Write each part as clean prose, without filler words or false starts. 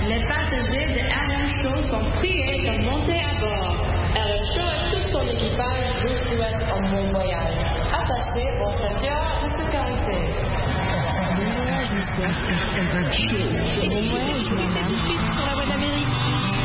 Les passagers de RM Show sont priés de monter à bord. RM Show et tout son équipage vous souhaitent un bon voyage. Attachez vos ceintures de sécurité. Bon voyage, madame. Pour la voie d'Amérique.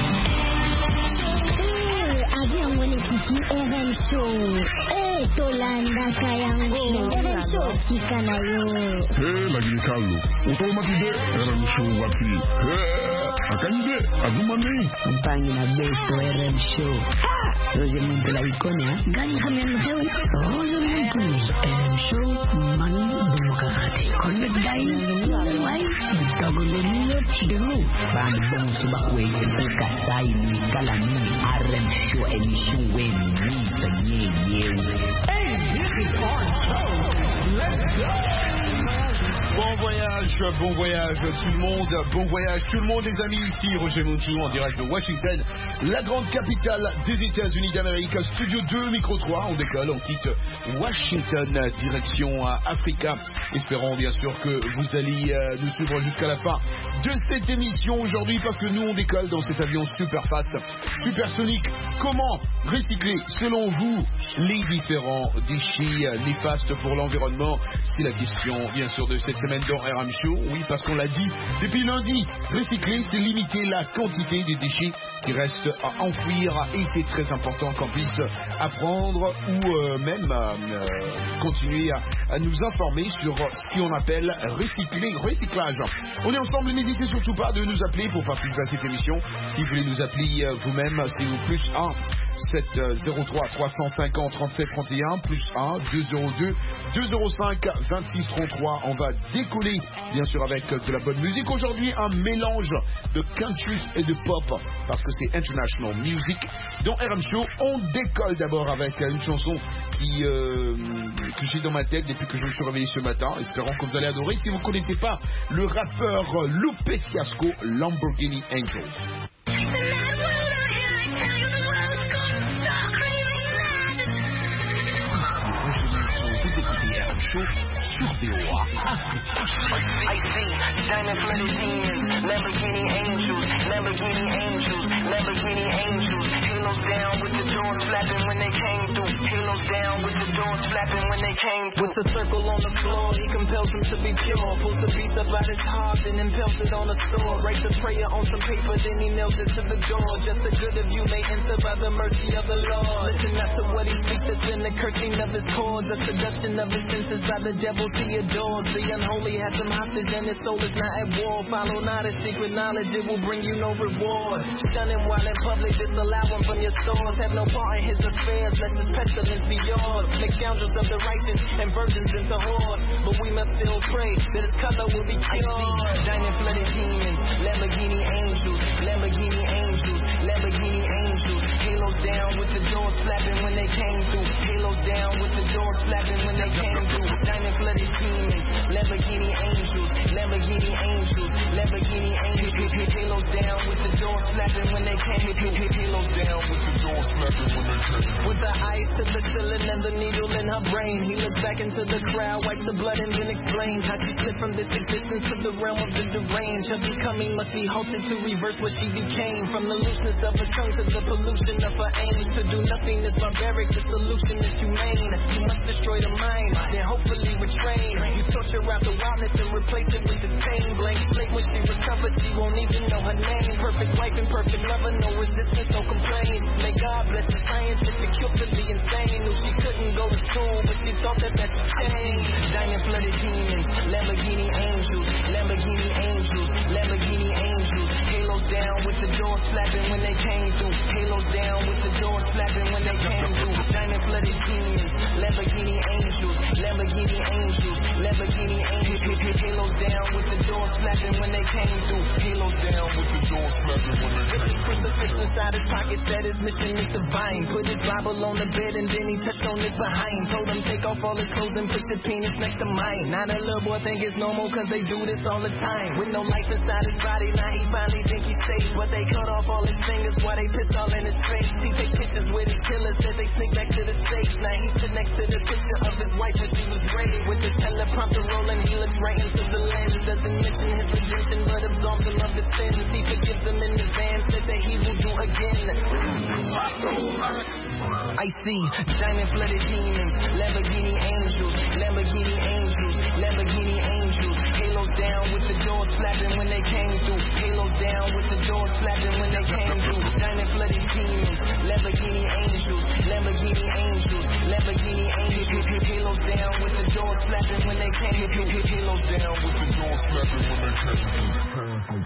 Avion mwenyekiti RM Show. Tolanda kayango. RM Show kikanayo. Lakini Carlo, utomatide RM Show wati. Akanje, agumani. Mpangi na besto RM Show. Roger Mumpula ikonia. Gani kami mhewe. Roger Mumpula. RM Show mani bumukakati. Konde dai. Wai. Bitagoleniyo chidu. Bang bang subakwe. Kasai ni kalani. RM Show emission when ni penye yewe. Hey, this is our show. Let's go. Bon voyage tout le monde, bon voyage tout le monde les amis, ici Roger Montou en direct de Washington, la grande capitale des États-Unis d'Amérique, studio 2, micro 3, on décolle, on quitte Washington, direction Africa, espérons bien sûr que vous allez nous suivre jusqu'à la fin de cette émission aujourd'hui parce que nous on décolle dans cet avion super fast, supersonique. Comment recycler selon vous les différents déchets néfastes pour l'environnement? C'est la question bien sûr de cette semaine dans RM Show. Oui, parce qu'on l'a dit depuis lundi, recycler c'est limiter la quantité de déchets qui restent à enfouir et c'est très important qu'on puisse apprendre ou même continuer à nous informer sur ce qu'on appelle recyclage. On est ensemble, n'hésitez surtout pas de nous appeler pour participer à cette émission. Si vous voulez nous appeler vous-même, c'est au plus 1 703 350 37 31 plus 1 202 205 26 33. On va décoller bien sûr avec de la bonne musique. Aujourd'hui un mélange de country et de pop parce que c'est International Music. Dans RM Show, on décolle d'abord avec une chanson que j'ai dans ma tête depuis que je me suis réveillé ce matin. Espérons que vous allez adorer. Si vous ne connaissez pas le rappeur Lupe Fiasco, Lamborghini Angels. Show sur VOA Africa. I see diamond flooded demons, Lamborghini angels, Lamborghini angels, Lamborghini angels. Halos down with the doors flapping when they came through. Halos down with the doors flapping when they came through. With the circle on the floor, he compels him to be pure. Pulls the beast up out his heart and impels it on the store. Writes a prayer on some paper, then he nails it to the door. Just the good of you may enter by the mercy of the Lord. Listen not to what he speaks, that's in the cursing of his chords. The seduction of his senses by the devil he adores. The unholy has him hostage and his soul is not at war. Follow not his secret knowledge, it will bring you no reward. Shun him while in public, disallow him from your stores. Have no part in his affairs, let this pestilence be yours. Make scoundrels of the righteous and virgins into whores. But we must still pray that his color will be cured. Diamond flooded demons, Lamborghini angels, Lamborghini angels, Lamborghini angels. Halos down with the doors flapping when they came through. Halos down with the doors flapping when they came through. Diamond flooded demons, Lamborghini angels, Lamborghini angels, Lamborghini angels. Halos down with the doors flapping when they came through. Halos down with the doors flapping when they came through. With the eyes to the ceiling and the needle in her brain, he looks back into the crowd, wipes the blood and then explains how she slipped from this existence to the realm of the deranged. Her becoming must be halted to reverse what she became. From the looseness of her tongue to the pollution of her aim. To do nothing is barbaric, the solution is humane. You must destroy the mind, then hopefully retrain. You torture out the wildness and replace it with the tame. Blank slate when she recovers, she won't even know her name. Perfect wife and perfect lover, no resistance, no complaint. May God bless the scientific cure for the insane. Knew she couldn't go to school, but she thought that she changed. Diamond flooded demons, Lamborghini angels, Lamborghini angels, Lamborghini angels. Halos down with the doors flapping when they came through. Halos down with the doors flapping when they came through. Diamond flooded demons, Lamborghini angels, Lamborghini angels, Lamborghini angels. Halos down with the doors flapping when they came through. Halos down with the doors flapping when they came through. Crucifix inside his pocket said his mission is divine. Put his Bible on the bed and then he touched on his behind. Told him take off all his clothes and put your penis next to mine. Now that little boy think it's normal cause they do this all the time. With no life inside his body, now he finally think he's safe. But they cut off all his fingers while they piss all in his face. He take pictures with his killers, said they sneak back to the safe. Now he sit next to the picture of his wife when she was raised. With his teleprompter rolling, he looks right into the lens. Doesn't mention his redemption, but absolves him of his sins. He gives him in advance that he will do again. I see diamond flooded demons, Lamborghini angels, Lamborghini angels, Lamborghini angels. Halos down with the doors flapping when they came through. Halos down with the doors flapping when they came through. Diamond flooded demons, Lamborghini angels, Lamborghini angels, Lamborghini angels. Halos down with the doors flapping when they came through. Halos down with the doors flapping when they came through.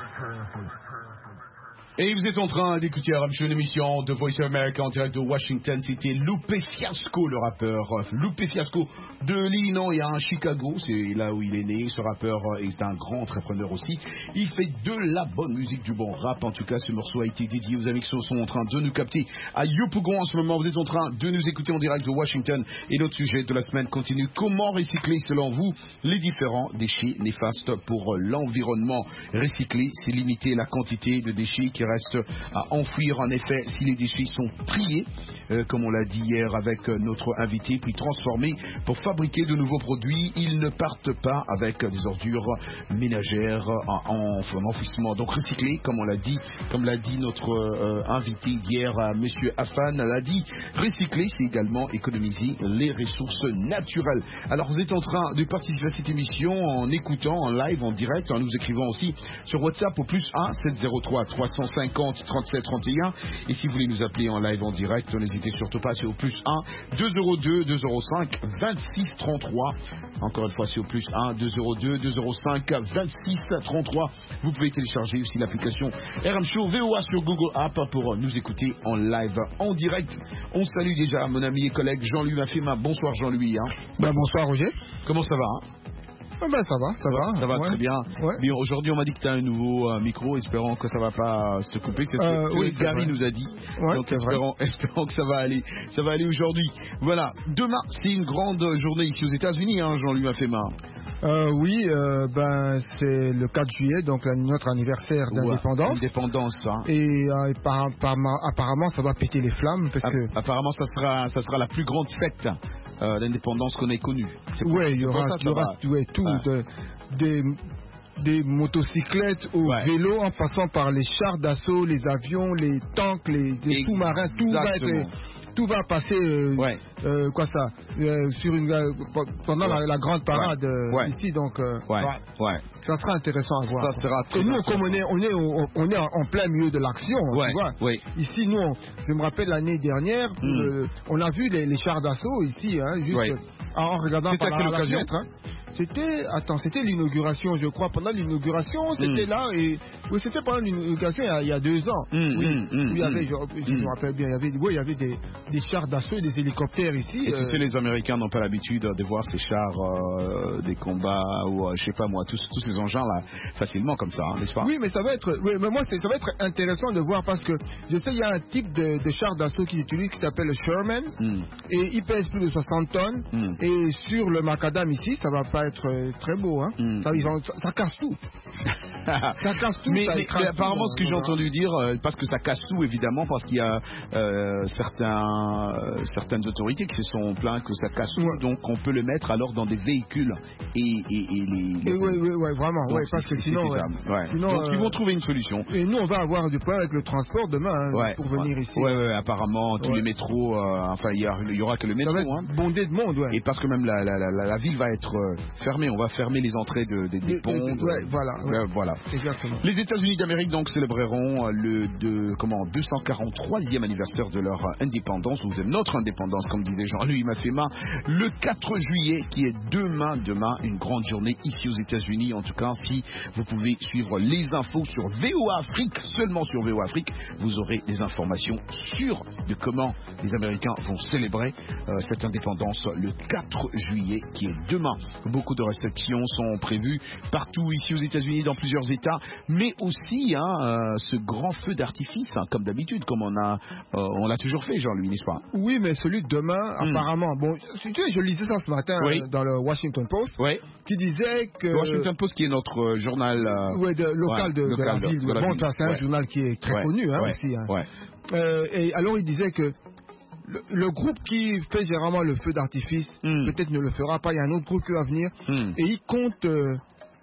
Et vous êtes en train d'écouter RM Show, une émission de Voice of America en direct de Washington. C'était Lupe Fiasco, le rappeur. Lupe Fiasco de l'Illinois à Chicago, c'est là où il est né. Ce rappeur est un grand entrepreneur aussi. Il fait de la bonne musique, du bon rap. En tout cas, ce morceau a été dédié aux amis qui sont en train de nous capter à Yopougon en ce moment. Vous êtes en train de nous écouter en direct de Washington. Et notre sujet de la semaine continue. Comment recycler, selon vous, les différents déchets néfastes pour l'environnement? Recycler, c'est limiter la quantité de déchets qui reste à enfouir. En effet, si les déchets sont triés, comme on l'a dit hier avec notre invité, puis transformés pour fabriquer de nouveaux produits, ils ne partent pas avec des ordures ménagères en enfouissement. Donc recycler, comme on l'a dit, comme l'a dit notre invité hier, Monsieur Afan l'a dit, recycler, c'est également économiser les ressources naturelles. Alors vous êtes en train de participer à cette émission en écoutant en live, en direct, en nous écrivant aussi sur WhatsApp au +1 703 350 37 31. Et si vous voulez nous appeler en live en direct, n'hésitez surtout pas, c'est au +1 202 205 26 33. Encore une fois, c'est au +1 202 205 26 33. Vous pouvez télécharger aussi l'application RM Show VOA sur Google App pour nous écouter en live, en direct. On salue déjà mon ami et collègue Jean-Louis Mafema. Bonsoir Jean-Louis. Bonsoir Roger. Comment ça va? Ça va ouais. Très bien. Ouais. Mais aujourd'hui, on m'a dit que tu as un nouveau micro, espérant que ça va pas se couper. C'est ce oui, que Gary nous a dit. Ouais, donc espérons que ça va aller aujourd'hui. Voilà. Demain, c'est une grande journée ici aux États-Unis, Jean-Louis Mafema. Oui, c'est le 4 juillet, donc notre anniversaire d'indépendance. Indépendance, hein. Et apparemment, ça va péter les flammes parce que apparemment, ça sera la plus grande fête d'indépendance qu'on ait connue. Oui, il y aura tout, des motocyclettes au vélo, en passant par les chars d'assaut, les avions, les tanks, les sous-marins, tout va passer pendant la grande parade ici, donc ça sera intéressant à voir. Ça sera très nous, comme on est en plein milieu de l'action, tu vois. Ici, nous, je me rappelle l'année dernière, on a vu les chars d'assaut ici, juste en regardant par la fenêtre. C'était l'inauguration, je crois. Pendant l'inauguration, c'était là. C'était pendant l'inauguration il y a 2 ans. Il y avait, je me rappelle bien, il y avait des chars d'assaut et des hélicoptères ici. Et tu sais, les Américains n'ont pas l'habitude de voir ces chars, des combats ou je sais pas moi, tous ces engins-là facilement comme ça, n'est-ce pas? Oui, mais ça va être intéressant de voir parce que je sais il y a un type de char d'assaut qui utilise qui s'appelle le Sherman et il pèse plus de 60 tonnes et sur le macadam ici, ça va pas être très beau, ça casse tout. Ça casse tout. Mais apparemment, ce que j'ai entendu dire, parce que ça casse tout, évidemment, parce qu'il y a certaines autorités qui se sont plaintes que ça casse tout, donc on peut le mettre alors dans des véhicules vraiment, donc, parce que sinon, donc ils vont trouver une solution. Et nous, on va avoir du problème avec le transport demain pour venir ici. Apparemment, tous les métros, il y aura que le métro. Ça va être bondé de monde, Et parce que même la ville va être fermée, on va fermer les entrées des ponts. Voilà. Exactement. Les États-Unis d'Amérique donc célébreront le 243e anniversaire de leur indépendance, ou de notre indépendance, comme disait Jean-Louis Mafema, le 4 juillet, qui est demain, une grande journée ici aux États-Unis. En tout cas, si vous pouvez suivre les infos sur VOA Afrique, seulement sur VOA Afrique, vous aurez des informations sûres de comment les Américains vont célébrer cette indépendance le 4 juillet, qui est demain. Beaucoup de restrictions sont prévues partout ici aux États-Unis, dans plusieurs États, mais aussi ce grand feu d'artifice, comme d'habitude, comme on l'a toujours fait, Jean-Louis, n'est-ce pas? Oui, mais celui de demain, apparemment, bon, je lisais ça ce matin dans le Washington Post, qui disait que... Le Washington Post, qui est notre journal local de la ville. C'est un journal qui est très connu aussi. Et alors, il disait que le groupe qui fait généralement le feu d'artifice, peut-être ne le fera pas, il y a un autre groupe qui va venir, et il compte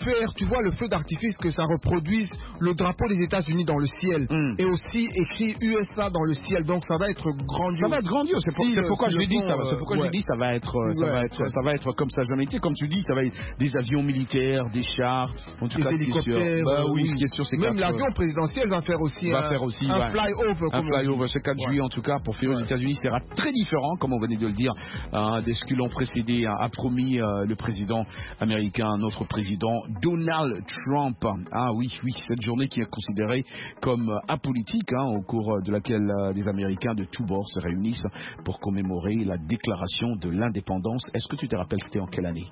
faire, tu vois, le feu d'artifice, que ça reproduise le drapeau des États-Unis dans le ciel. Et aussi écrit USA dans le ciel. Donc ça va être grandiose. Ça va être grandiose. C'est pourquoi je l'ai dit. C'est pourquoi je l'ai dit. Ça va être comme ça jamais été. Comme tu dis, ça va être des avions militaires, des chars, en tout des cas, hélicoptères. Oui, ce qui est sûr, c'est même l'avion présidentiel va faire aussi un flyover. Un flyover ce 4 juillet, en tout cas, pour faire aux États-Unis, sera très différent, comme on venait de le dire, de ce qui l'ont précédé, a promis le président américain, notre président Donald Trump. Ah oui, cette journée qui est considérée comme apolitique, au cours de laquelle des Américains de tous bords se réunissent pour commémorer la déclaration de l'indépendance. Est-ce que tu te rappelles, c'était en quelle année?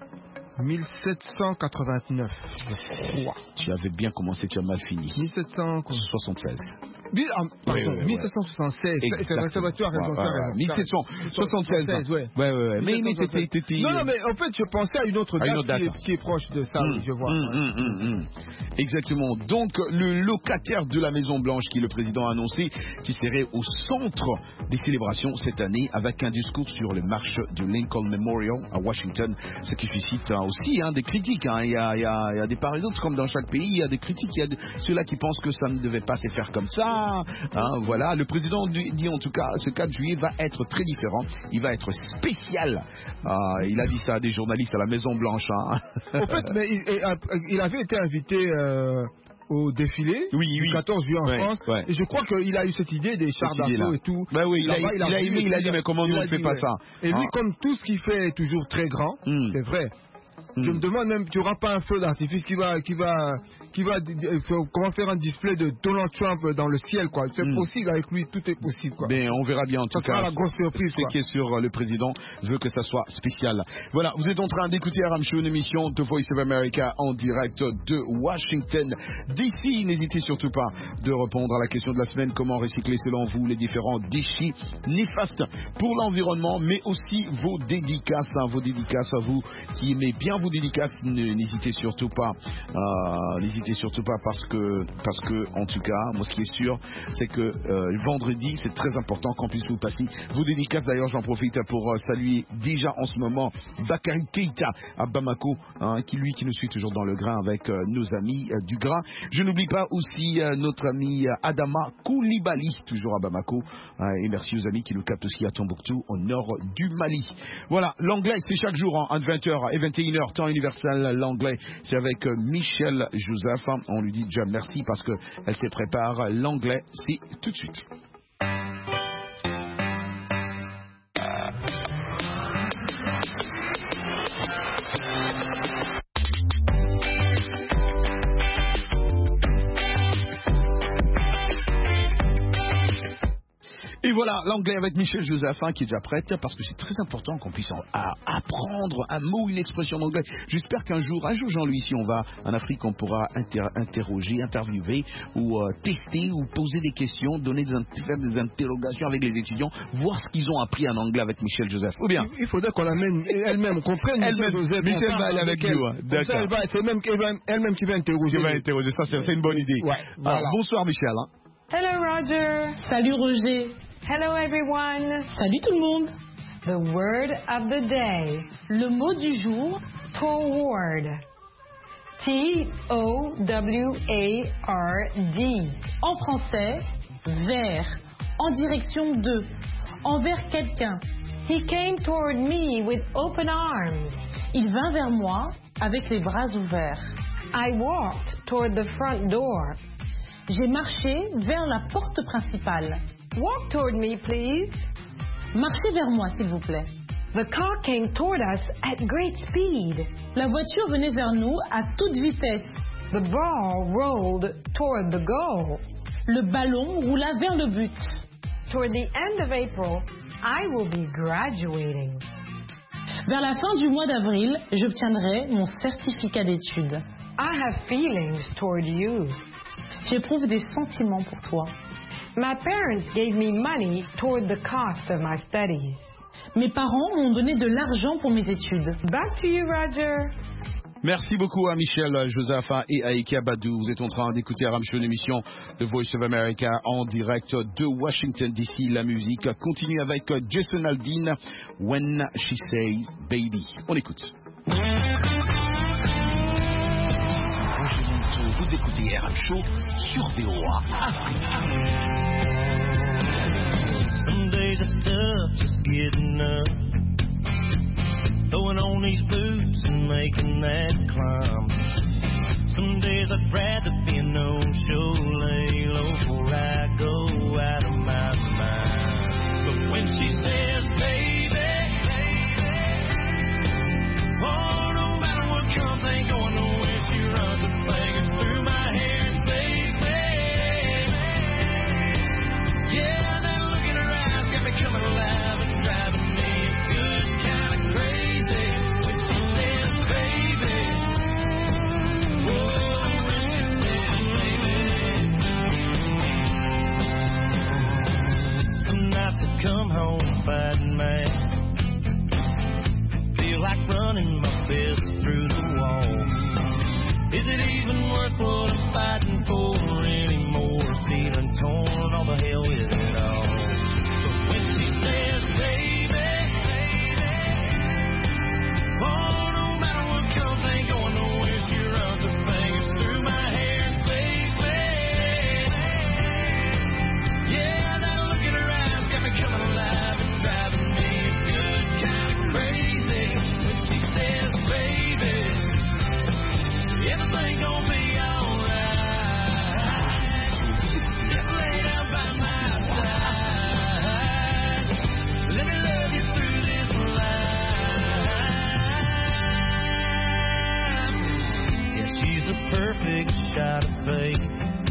1789, je crois. Tu avais bien commencé, tu as mal fini. 1776. Pardon, 1776. C'est vrai, tu as raison. 1776. Ouais. Mais non, mais en fait, je pensais à une autre date, qui est proche de ça, je vois. Exactement. Donc, le locataire de la Maison Blanche, qui le président a annoncé, qui serait au centre des célébrations cette année, avec un discours sur les marches du Lincoln Memorial à Washington, ce qui suscite aussi des critiques. Il y a des part et d'autres, comme dans chaque pays, il y a des critiques. Il y a ceux-là qui pensent que ça ne devait pas se faire comme ça. Voilà, le président dit en tout cas, ce 4 juillet va être très différent. Il va être spécial. Il a dit ça à des journalistes à la Maison Blanche. En fait, mais il avait été invité au défilé du 14 juillet en France. Et je crois qu'il a eu cette idée des chars d'assaut et tout. Il a dit mais comment nous on ne fait pas ça? Et lui, comme tout ce qu'il fait est toujours très grand, c'est vrai. Je me demande même, tu n'auras pas un feu d'artifice qui va comment faire un display de Donald Trump dans le ciel, quoi. C'est possible avec lui, tout est possible, quoi. Ben, on verra bien en tout cas. La grosse surprise, ce qui est sûr, le président veut que ça soit spécial. Voilà, vous êtes en train d'écouter Aram Show, une émission de Voice of America en direct de Washington DC. N'hésitez surtout pas de répondre à la question de la semaine: comment recycler selon vous les différents déchets néfastes pour l'environnement, mais aussi vos dédicaces à vous qui aimez bien vos dédicaces. N'hésitez surtout pas. Parce que en tout cas, moi ce qui est sûr, c'est que vendredi, c'est très important qu'on puisse vous passer vos dédicaces. D'ailleurs, j'en profite pour saluer déjà en ce moment Bakary Keita à Bamako, qui nous suit toujours dans le grain avec nos amis du grain. Je n'oublie pas aussi notre ami Adama Koulibaly, toujours à Bamako, et merci aux amis qui nous captent aussi à Tombouctou, au nord du Mali. Voilà, l'anglais c'est chaque jour entre 20h et 21h, temps universel. L'anglais c'est avec Michel Joseph. On lui dit déjà merci parce qu'elle se prépare. L'anglais, c'est tout de suite. Et voilà, l'anglais avec Michel Joseph, qui est déjà prête, parce que c'est très important qu'on puisse apprendre un mot, une expression d'anglais. J'espère qu'un jour, Jean-Louis, si on va en Afrique, on pourra interviewer ou tester ou poser des questions, faire des interrogations avec les étudiants, voir ce qu'ils ont appris en anglais avec Michel Joseph. Ou bien il faudrait qu'on l'amène elle-même, qu'on prenne Michel Joseph. Michel va aller avec nous. D'accord. C'est elle-même qui va interroger. Ça, c'est une bonne idée. Ouais, voilà. Alors, bonsoir Michel. Hello Roger. Salut Roger. Hello everyone. Salut tout le monde. The word of the day. Le mot du jour. Toward. T-O-W-A-R-D. En français, vers. En direction de. Envers quelqu'un. He came toward me with open arms. Il vint vers moi avec les bras ouverts. I walked toward the front door. J'ai marché vers la porte principale. Walk toward me, please. Marchez vers moi, s'il vous plaît. The car came toward us at great speed. La voiture venait vers nous à toute vitesse. The ball rolled toward the goal. Le ballon roula vers le but. Toward the end of April, I will be graduating. Vers la fin du mois d'avril, j'obtiendrai mon certificat d'études. I have feelings toward you. J'éprouve des sentiments pour toi. My parents gave me money toward the cost of my studies. Mes parents m'ont donné de l'argent pour mes études. Back to you, Roger. Merci beaucoup à Michel Joseph et à Ike Abadou. Vous êtes en train d'écouter Aram Show, une émission de Voice of America en direct de Washington DC. La musique continue avec Jason Aldean, When She Says Baby. On écoute. écoutez RM Show sur VOA Afrique. Some days are tough just getting up, throwing on these boots and making that climb. Some days I'd rather be a no-show, lay low before I go out of my mind. But when she says, baby, oh, no matter what comes, ain't going nowhere. She runs her fingers through my hair and says, baby, yeah, that look in her eyes got me coming alive and driving me good, kind of crazy. When she says, baby, come home fighting mad, feel like running my fist through the wall. Is it even worth what I'm fighting for anymore? Feeling torn, all the hell with it all. But when she says, baby, oh, no matter what comes, ain't going nowhere. She runs her fingers through my hair and says, baby, yeah, that look in her eyes got me coming alive and driving me good, kind of crazy. When she says, baby, everything gonna be alright. Just lay down by my side. Let me love you through this life. Yeah, she's the perfect shot of fate.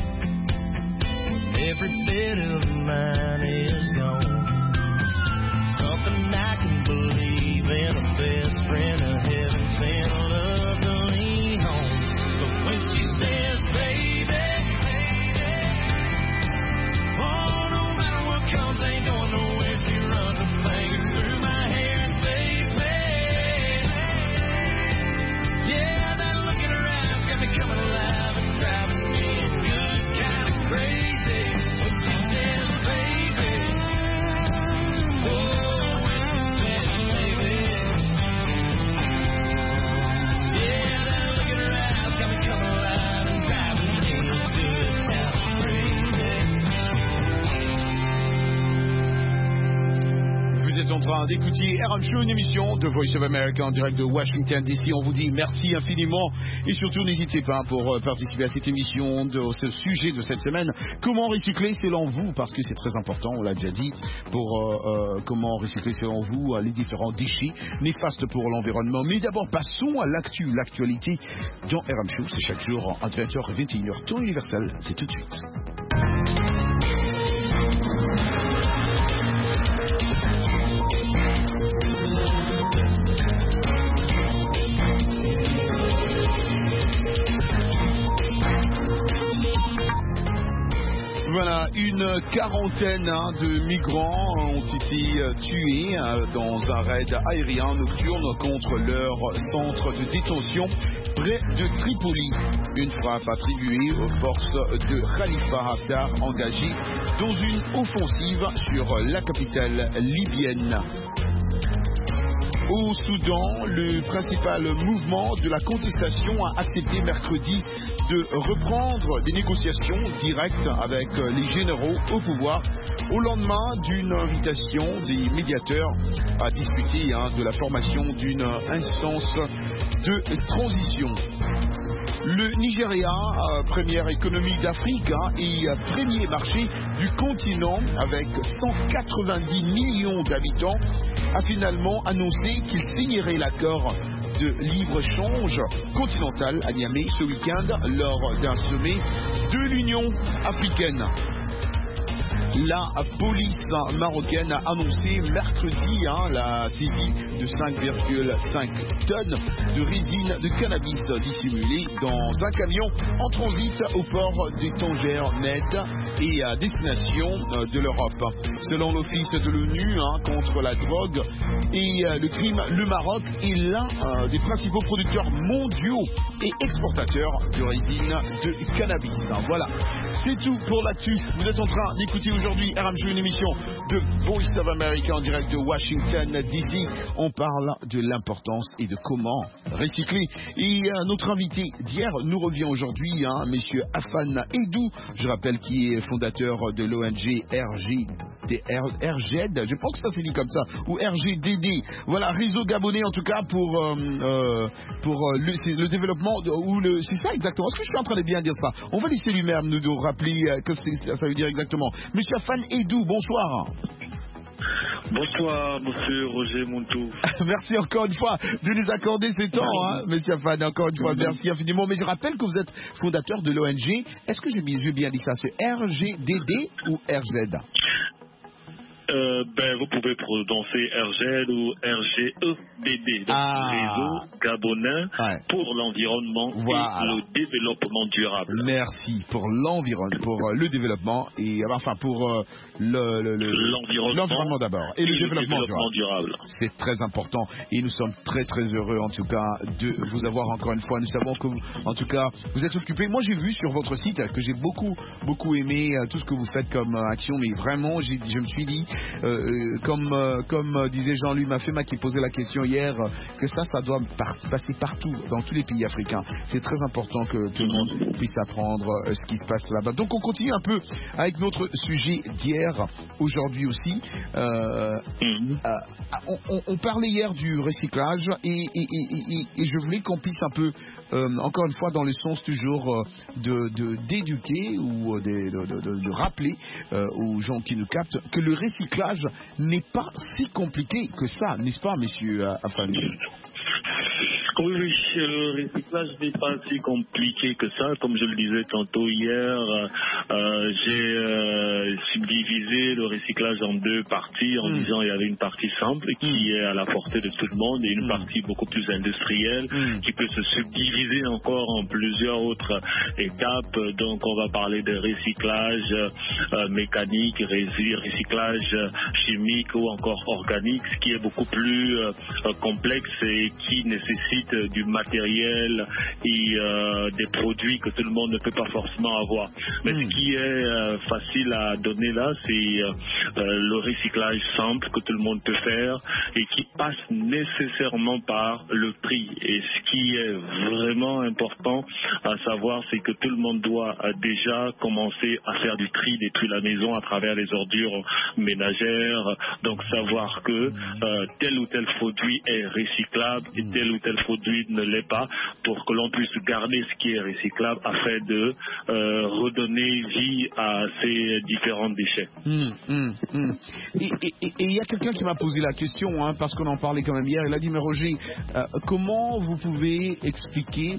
Every bit of mine is gone. Something I can believe in, a best friend of heaven sent, love to lean on. But when she says, baby, oh, no matter what comes, ain't going nowhere. She runs her fingers through my hair and says, baby, yeah, that look in her eyes got me coming alive and driving me good, kind of crazy. When she says, baby, oh, when she says, baby, yeah, that look in her eyes got me coming alive and driving me good, kind of crazy. Vous êtes en train d'écouter RM Show, une émission de Voice of America en direct de Washington DC. On vous dit merci infiniment et surtout n'hésitez pas pour participer à cette émission de ce sujet de cette semaine. Comment recycler selon vous, parce que c'est très important, on l'a déjà dit, pour comment recycler selon vous les différents déchets néfastes pour l'environnement. Mais d'abord passons à l'actualité dans RM Show. C'est chaque jour entre 20h et 21h, temps universel, c'est tout de suite. Voilà, une quarantaine de migrants ont été tués dans un raid aérien nocturne contre leur centre de détention près de Tripoli. Une frappe attribuée aux forces de Khalifa Haftar engagées dans une offensive sur la capitale libyenne. Au Soudan, le principal mouvement de la contestation a accepté mercredi de reprendre des négociations directes avec les généraux au pouvoir au lendemain d'une invitation des médiateurs à discuter de la formation d'une instance de transition. Le Nigeria, première économie d'Afrique et premier marché du continent avec 190 millions d'habitants, a finalement annoncé qu'il signerait l'accord de libre-échange continental à Niamey ce week-end lors d'un sommet de l'Union africaine. La police marocaine a annoncé mercredi la saisie de 5,5 tonnes de résine de cannabis dissimulée dans un camion en transit au port de Tanger-Med et à destination de l'Europe. Selon l'Office de l'ONU contre la drogue et le crime, le Maroc est l'un des principaux producteurs mondiaux et exportateurs de résine de cannabis. Voilà, c'est tout pour l'actu. Vous êtes en train d'écouter écoutez aujourd'hui RM Show, une émission de Voice of America en direct de Washington DC. On parle de l'importance et de comment recycler. Et notre invité d'hier nous revient aujourd'hui, monsieur Afan Edou, je rappelle, qui est fondateur de l'ONG RGD, je pense que ça s'est dit comme ça, ou RGDD. Voilà, réseau gabonais en tout cas pour le développement, c'est ça exactement. Est-ce que je suis en train de bien dire ça? On va laisser lui-même nous rappeler que ça veut dire exactement. Monsieur Afan Edou, bonsoir. Bonsoir, monsieur Roger Montou. Merci encore une fois de nous accorder ces temps, monsieur Afan. Encore une fois, merci infiniment. Mais je rappelle que vous êtes fondateur de l'ONG. Est-ce que j'ai bien dit ça? C'est RGDD ou RZ? Vous pouvez prononcer RGD ou RGEDD, donc Réseau Gabonais pour l'environnement et le développement durable. Merci pour l'environnement, pour le développement et enfin pour l'environnement d'abord et le développement durable. C'est très important et nous sommes très très heureux en tout cas de vous avoir encore une fois. Nous savons que en tout cas vous êtes occupés. Moi j'ai vu sur votre site que j'ai beaucoup aimé tout ce que vous faites comme action, mais vraiment je me suis dit comme disait Jean-Louis Mafema qui posait la question hier, que ça doit passer partout dans tous les pays africains. C'est très important que tout le monde puisse apprendre ce qui se passe là-bas. Donc on continue un peu avec notre sujet d'hier, aujourd'hui aussi. On parlait hier du recyclage et je voulais qu'on puisse un peu encore une fois dans le sens toujours d'éduquer ou de rappeler aux gens qui nous captent que le recyclage n'est pas si compliqué que ça, n'est-ce pas, monsieur Afan? Oui, le recyclage n'est pas si compliqué que ça. Comme je le disais tantôt hier, j'ai subdivisé le recyclage en deux parties en disant il y avait une partie simple qui est à la portée de tout le monde et une partie beaucoup plus industrielle qui peut se subdiviser encore en plusieurs autres étapes. Donc on va parler de recyclage mécanique, recyclage chimique ou encore organique, ce qui est beaucoup plus complexe et qui nécessite du matériel et des produits que tout le monde ne peut pas forcément avoir. Mais ce qui est facile à donner là, c'est le recyclage simple que tout le monde peut faire et qui passe nécessairement par le tri. Et ce qui est vraiment important à savoir, c'est que tout le monde doit déjà commencer à faire du tri depuis la maison à travers les ordures ménagères. Donc savoir que tel ou tel produit est recyclable et tel ou tel produit ne l'est pas, pour que l'on puisse garder ce qui est recyclable afin de redonner vie à ces différents déchets. Et il y a quelqu'un qui m'a posé la question, parce qu'on en parlait quand même hier, il a dit mais Roger, comment vous pouvez expliquer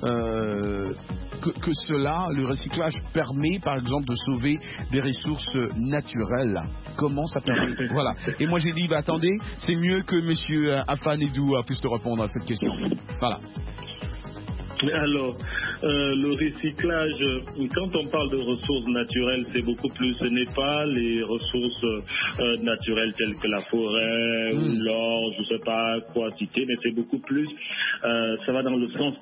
que cela, le recyclage permet par exemple de sauver des ressources naturelles? Comment ça permet? Voilà. Et moi j'ai dit attendez, c'est mieux que monsieur Afan Edou puisse te répondre à cette question. Voilà. Alors, le recyclage, quand on parle de ressources naturelles, c'est beaucoup plus, ce n'est pas les ressources naturelles telles que la forêt ou l'or, je ne sais pas quoi citer, mais c'est beaucoup plus, ça va dans le sens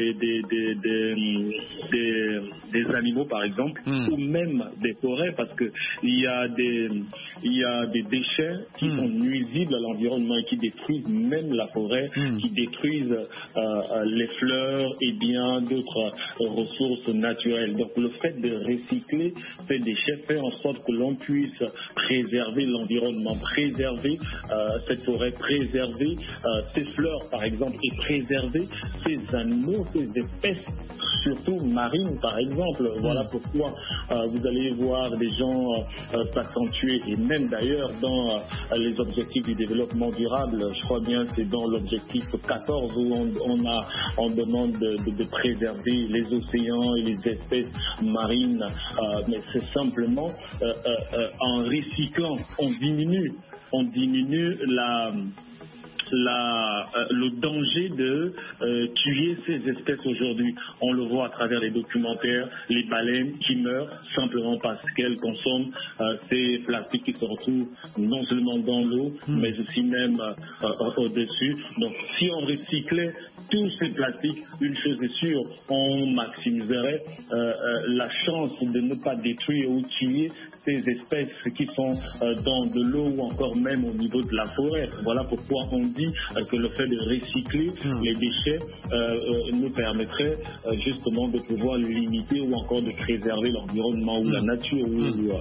des animaux par exemple, ou même des forêts, parce que il y a des déchets qui sont nuisibles à l'environnement et qui détruisent même la forêt, qui détruisent les fleurs et bien d'autres ressources naturelles. Donc le fait de recycler ces déchets fait en sorte que l'on puisse préserver l'environnement, préserver cette forêt, préserver ces fleurs par exemple et préserver ces animaux, ces espèces surtout marines par exemple. Voilà pourquoi vous allez voir des gens s'accentuer et même d'ailleurs dans les objectifs du développement durable, je crois bien c'est dans l'objectif 14 où on demande de préserver les océans et les espèces marines, mais c'est simplement en recyclant, on diminue le danger de tuer ces espèces aujourd'hui. On le voit à travers les documentaires, les baleines qui meurent simplement parce qu'elles consomment ces plastiques qui se retrouvent non seulement dans l'eau, mais aussi même au-dessus. Donc si on recyclait tous ces plastiques, une chose est sûre, on maximiserait la chance de ne pas détruire ou tuer ces espèces qui sont dans de l'eau ou encore même au niveau de la forêt. Voilà pourquoi on dit que le fait de recycler les déchets nous permettrait justement de pouvoir limiter ou encore de préserver l'environnement ou la nature ou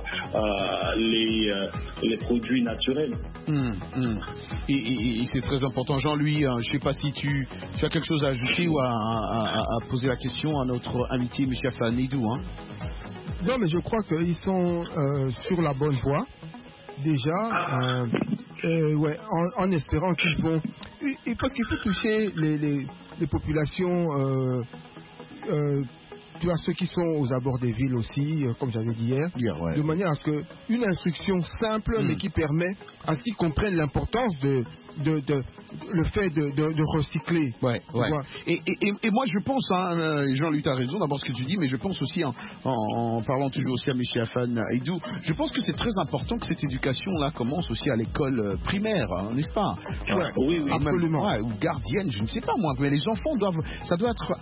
les produits naturels. Et c'est très important. Jean-Louis, je ne sais pas si tu as quelque chose à ajouter ou à poser la question à notre invité, M. Afan Aidou. Non, mais je crois qu'ils sont sur la bonne voie, déjà, en espérant qu'ils vont... Parce qu'il faut toucher les populations, tu vois, ceux qui sont aux abords des villes aussi, comme j'avais dit hier, de manière à ce qu'une instruction simple, mais qui permet à ce qu'ils comprennent l'importance le fait de recycler. Et moi je pense, Jean-Luc, tu as raison d'abord ce que tu dis, mais je pense aussi en parlant toujours aussi à M. Afan Aidou, je pense que c'est très important que cette éducation-là commence aussi à l'école primaire, n'est-ce pas? Oui, absolument. Ou gardienne, je ne sais pas moi, mais les enfants ça doit être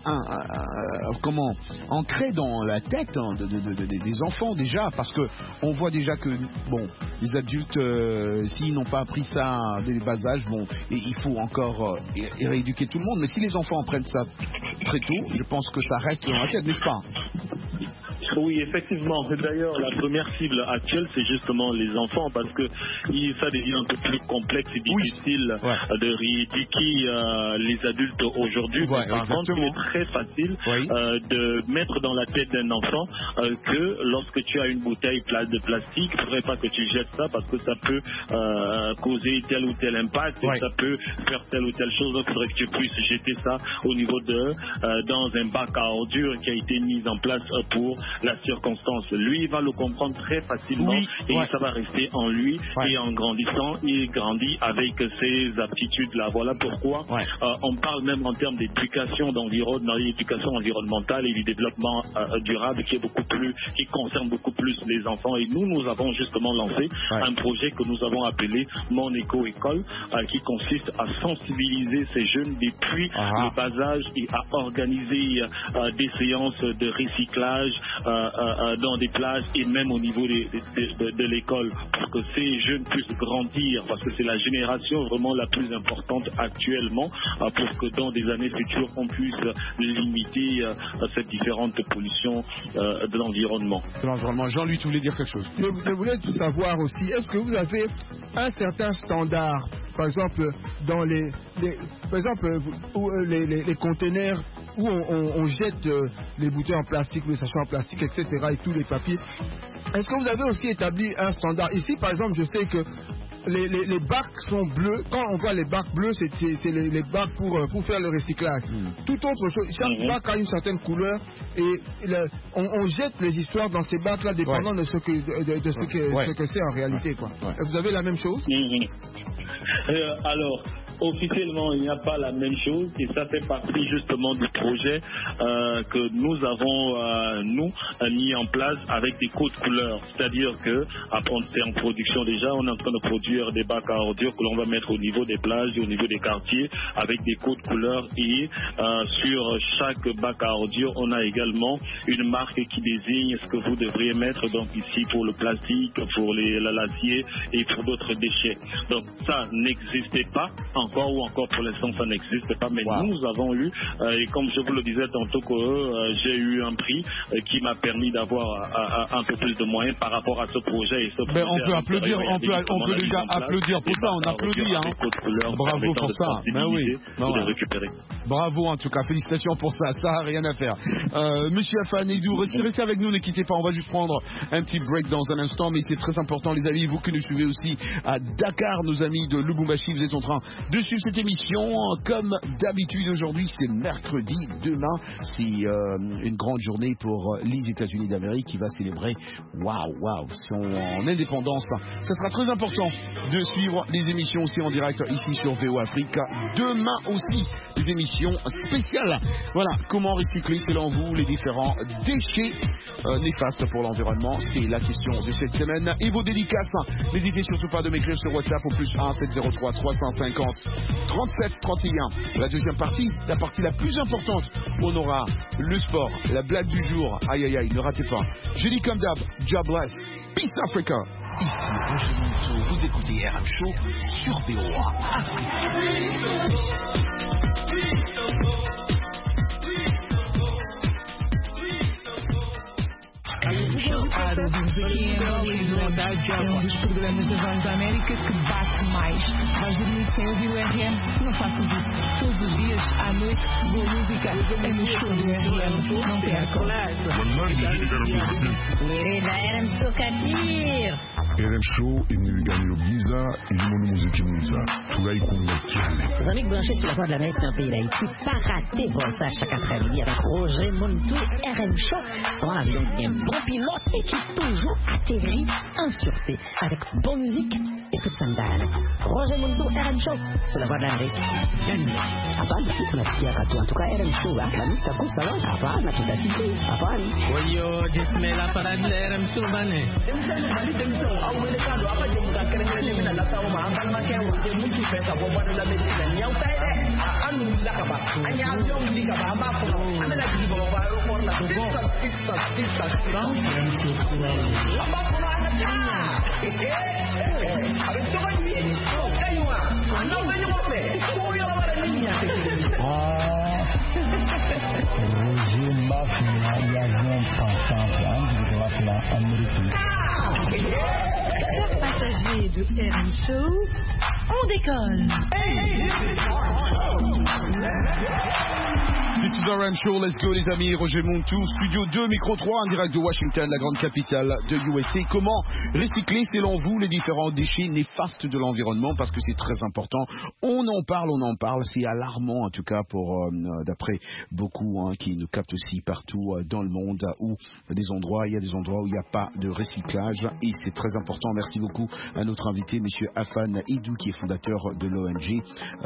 ancré dans la tête des enfants déjà, parce que on voit déjà que les adultes, s'ils n'ont pas appris ça dès les bas âges, et il faut encore rééduquer tout le monde, mais si les enfants apprennent ça très tôt, je pense que ça reste dans la tête, n'est-ce pas? Oui, effectivement. D'ailleurs, la première cible actuelle, c'est justement les enfants, parce que ça devient un peu plus complexe et difficile de rééduquer les adultes aujourd'hui. Par contre, il est très facile de mettre dans la tête d'un enfant que lorsque tu as une bouteille de plastique, il ne faudrait pas que tu jettes ça parce que ça peut causer tel ou tel impact, et ça peut faire telle ou telle chose. Donc, il faudrait que tu puisses jeter ça au niveau dans un bac à ordures qui a été mis en place pour la circonstance. Lui, il va le comprendre très facilement et ça va rester en lui et en grandissant, il grandit avec ces aptitudes-là. Voilà pourquoi on parle même en termes d'éducation dans l'éducation environnementale et du développement durable qui concerne beaucoup plus les enfants. Et nous avons justement lancé un projet que nous avons appelé Mon Éco-École qui consiste à sensibiliser ces jeunes depuis le bas âge et à organiser des séances de recyclage dans des plages et même au niveau de l'école pour que ces jeunes puissent grandir, parce que c'est la génération vraiment la plus importante actuellement pour que dans des années futures on puisse limiter cette différente pollution de l'environnement. Jean-Louis, tu voulais dire quelque chose? Je voulais tout savoir aussi, est-ce que vous avez un certain standard, par exemple dans les containers où on jette les bouteilles en plastique, les sachets en plastique, etc. et tous les papiers. Est-ce que vous avez aussi établi un standard? Ici, par exemple, je sais que les bacs sont bleus. Quand on voit les bacs bleus, c'est les bacs pour faire le recyclage. Tout autre chose, chaque bac a une certaine couleur et on jette les histoires dans ces bacs-là dépendant de ce que c'est en réalité. Vous avez la même chose? Alors, officiellement, il n'y a pas la même chose et ça fait partie justement du projet que nous avons mis en place avec des codes couleurs. C'est-à-dire que, c'est en production déjà, on est en train de produire des bacs à ordures que l'on va mettre au niveau des plages et au niveau des quartiers avec des codes couleurs et sur chaque bac à ordures, on a également une marque qui désigne ce que vous devriez mettre, donc ici pour le plastique, pour l'acier et pour d'autres déchets. Donc ça n'existait pas encore pour l'instant ça n'existe pas, mais nous avons eu et comme je vous le disais tantôt que j'ai eu un prix qui m'a permis d'avoir un peu plus de moyens par rapport à ce projet et ce projet. On peut applaudir, on peut déjà applaudir pour ça, on applaudit bravo pour ça. Bravo en tout cas, félicitations pour ça, ça n'a rien à faire. Monsieur Afan Aidou, restez avec nous, ne quittez pas, on va juste prendre un petit break dans un instant, mais c'est très important les amis, vous qui nous suivez aussi à Dakar, nos amis de Lubumbashi, vous êtes en train de suivre cette émission. Comme d'habitude, aujourd'hui c'est mercredi demain. C'est une grande journée pour les États-Unis d'Amérique qui va célébrer son indépendance. Ça sera très important de suivre les émissions aussi en direct ici sur VO Afrique. Demain aussi, des émissions spéciales. Voilà, comment recycler selon vous les différents déchets néfastes pour l'environnement. C'est la question de cette semaine. Et vos dédicaces, n'hésitez surtout pas de m'écrire sur WhatsApp au +1 703 350 37 31. La deuxième partie, la partie la plus importante, on aura le sport, la blague du jour. Aïe aïe aïe, ne ratez pas. Je dis comme d'hab, God bless. Peace Africa. Ici Roger Monteau, vous écoutez RM Show sur VOA Afrique. Chocadas aqui em Hollywood é dos programas da Voz da América que bate mais. Vais dormir sem ouvir o RM? Não faças isso. Todos os dias, à noite, boa música é no show do RM. Não percam. Querida RM Show Kadir. RM Show imewigania giza ilimoni muziki mwiza tugaikungakirane. Les amis branchés sur la Voix de l'Amérique dans le pays d'Haïti, pas rater ça chaque après-midi avec Roger Monteau, RM Show. Son avion qui est un bon pilote et qui toujours atterrit en sûreté avec bonne musique et toute sa dalle. Roger Monteau, RM Show sur la Voix de l'Amérique. Hapana, tunasikia katu. En tout cas, RM Show, la mista kusa wa. Hapana, tutasikia. Hapana. Oyo, jismela para RM Show bane. Chers passagers de RM Show, on décolle. C'est tout RM Show, let's go les amis, Roger Monteau, Studio 2, Micro 3, en direct de Washington, la grande capitale de USA. Comment recycler selon vous les différents déchets néfastes de l'environnement, parce que c'est très important. On en parle, c'est alarmant en tout cas pour d'après beaucoup qui nous captent aussi partout dans le monde où il y a des endroits où il n'y a pas de recyclage et c'est très important. Merci beaucoup à notre invité, monsieur Afan Idou, qui est fondateur de l'ONG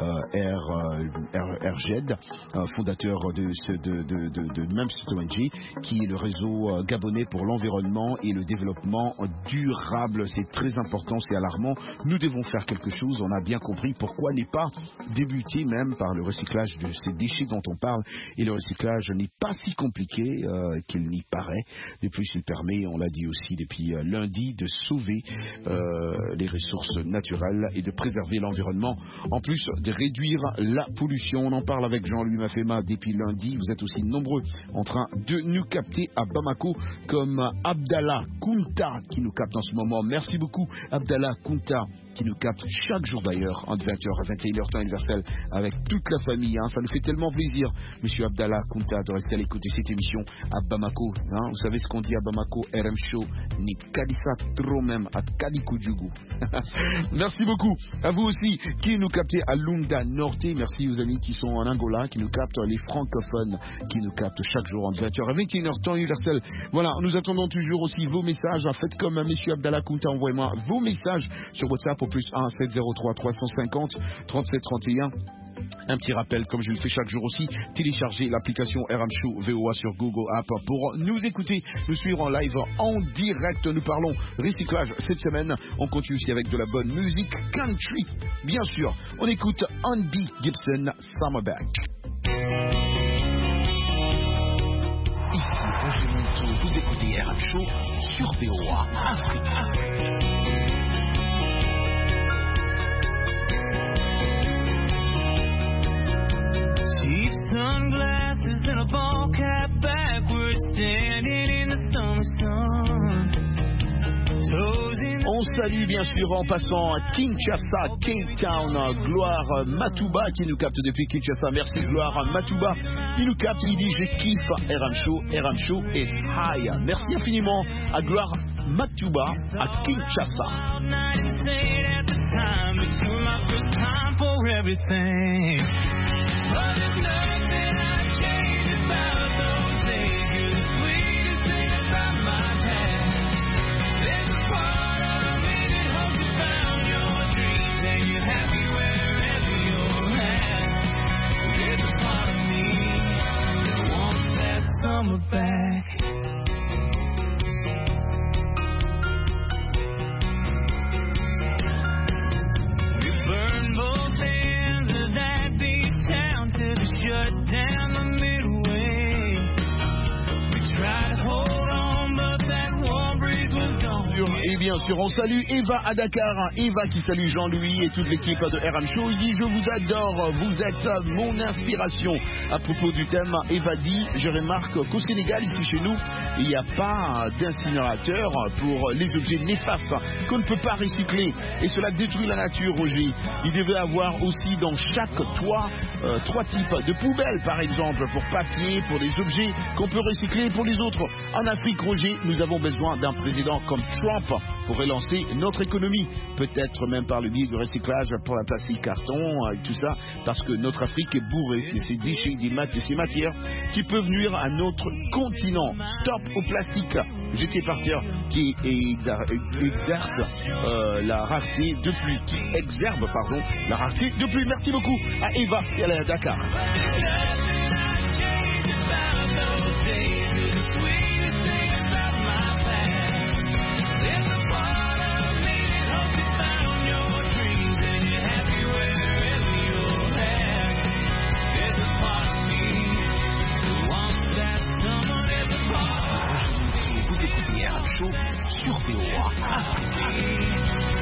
RGED, fondateur de même cette ONG, qui est le réseau gabonais pour l'environnement et le développement durable. C'est très important, c'est alarmant. Nous devons faire quelque chose. On a bien compris pourquoi n'est pas débuter même par le recyclage de ces déchets dont on parle. Et le recyclage n'est pas si compliqué qu'il n'y paraît. De plus, il permet, on l'a dit aussi depuis lundi, de sauver les ressources naturelles et de préserver l'environnement. En plus de réduire la pollution. On en parle avec Jean-Louis Mafema depuis lundi. Vous êtes aussi nombreux en train de nous capter à Bamako, comme Abdallah Kounta qui nous capte en ce moment. Merci beaucoup Abdallah Kounta, qui nous capte chaque jour d'ailleurs en 20h à 21h temps universel avec toute la famille. Ça nous fait tellement plaisir, monsieur Abdallah Kounta, de rester à l'écoute de cette émission à Bamako. Vous savez ce qu'on dit à Bamako, RM Show, ni Kadissa trop même, à Kadikoudjougou. Merci beaucoup à vous aussi qui nous captez à Lunda Norte. Merci aux amis qui sont en Angola, qui nous captent, les francophones qui nous captent chaque jour en 20h à 21h temps universel. Voilà, nous attendons toujours aussi vos messages. Faites comme monsieur Abdallah Kounta, envoyez-moi vos messages sur WhatsApp au +1 703 350 37 31. Un petit rappel, comme je le fais chaque jour aussi, téléchargez l'application RM Show VOA sur Google App pour nous écouter, nous suivre en live, en direct. Nous parlons recyclage cette semaine. On continue aussi avec de la bonne musique country, bien sûr. On écoute Andy Gibson, Summerback. Ici Roger Monteau, vous écoutez RM Show sur VOA Afrique. Cheap sunglasses and a ball cap backwards, standing in the summer sun. On salue bien sûr en passant à Kinshasa, Cape Town, Gloire Matouba qui nous capte depuis Kinshasa. Merci Gloire Matouba, il nous capte, il dit je kiffe RM Show est high. Merci infiniment à Gloire Matouba à Kinshasa. bien sûr, on salue Eva à Dakar. Eva qui salue Jean-Louis et toute l'équipe de RM Show. Il dit je vous adore, vous êtes mon inspiration. À propos du thème, Eva dit je remarque qu'au Sénégal, ici chez nous, il n'y a pas d'incinérateur pour les objets néfastes qu'on ne peut pas recycler. Et cela détruit la nature, Roger. Il devait avoir aussi dans chaque toit 3 types de poubelles, par exemple, pour papier, pour des objets qu'on peut recycler, pour les autres. En Afrique, Roger, nous avons besoin d'un président comme Trump pour relancer notre économie. Peut-être même par le biais du recyclage pour la plastique, carton et tout ça, parce que notre Afrique est bourrée de ces déchets, de ces matières qui peuvent nuire à notre continent. Stop au plastique. Jeté par terre qui exerce la rareté de pluie. Qui exerve, pardon, la rareté de pluie. Merci beaucoup à Eva et à la Dakar. Show sur VOA Afrique.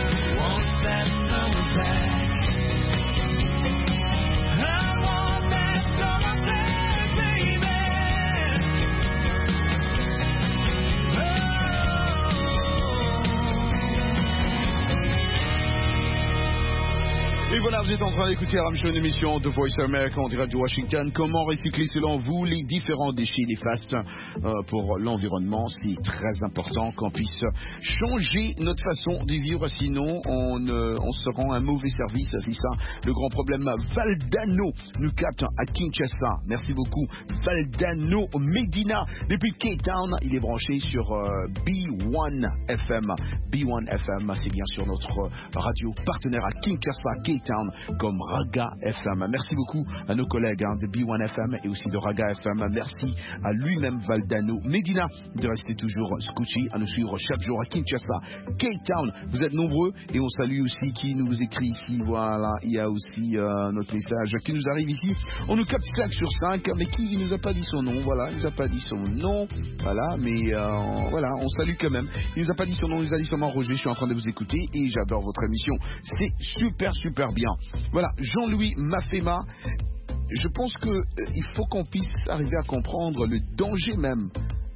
Et voilà, vous êtes en train d'écouter RM Show, une émission de Voice America en direct de Washington. Comment recycler selon vous les différents déchets néfastes pour l'environnement? C'est très important qu'on puisse changer notre façon de vivre, sinon on se rend un mauvais service. C'est ça le grand problème. Valdano nous capte à Kinshasa. Merci beaucoup Valdano Medina depuis Cape Town. Il est branché sur B1 FM. B1 FM, c'est bien sûr notre radio partenaire à Kinshasa, Cape Town, comme Raga FM. Merci beaucoup à nos collègues de B1 FM et aussi de Raga FM. Merci à lui-même Valdano Medina de rester toujours scotché à nous suivre chaque jour à Kinshasa, Cape Town. Vous êtes nombreux et on salue aussi qui nous écrit ici. Voilà, il y a aussi notre message qui nous arrive ici. On nous capte 5 sur 5, mais qui il nous a pas dit son nom. Voilà, il nous a pas dit son nom. Voilà, mais voilà, on salue quand même. Il nous a pas dit son nom, il nous a dit seulement Roger. Je suis en train de vous écouter et j'adore votre émission. C'est super bien. Voilà, Jean-Louis Mafema, je pense qu'il faut qu'on puisse arriver à comprendre le danger même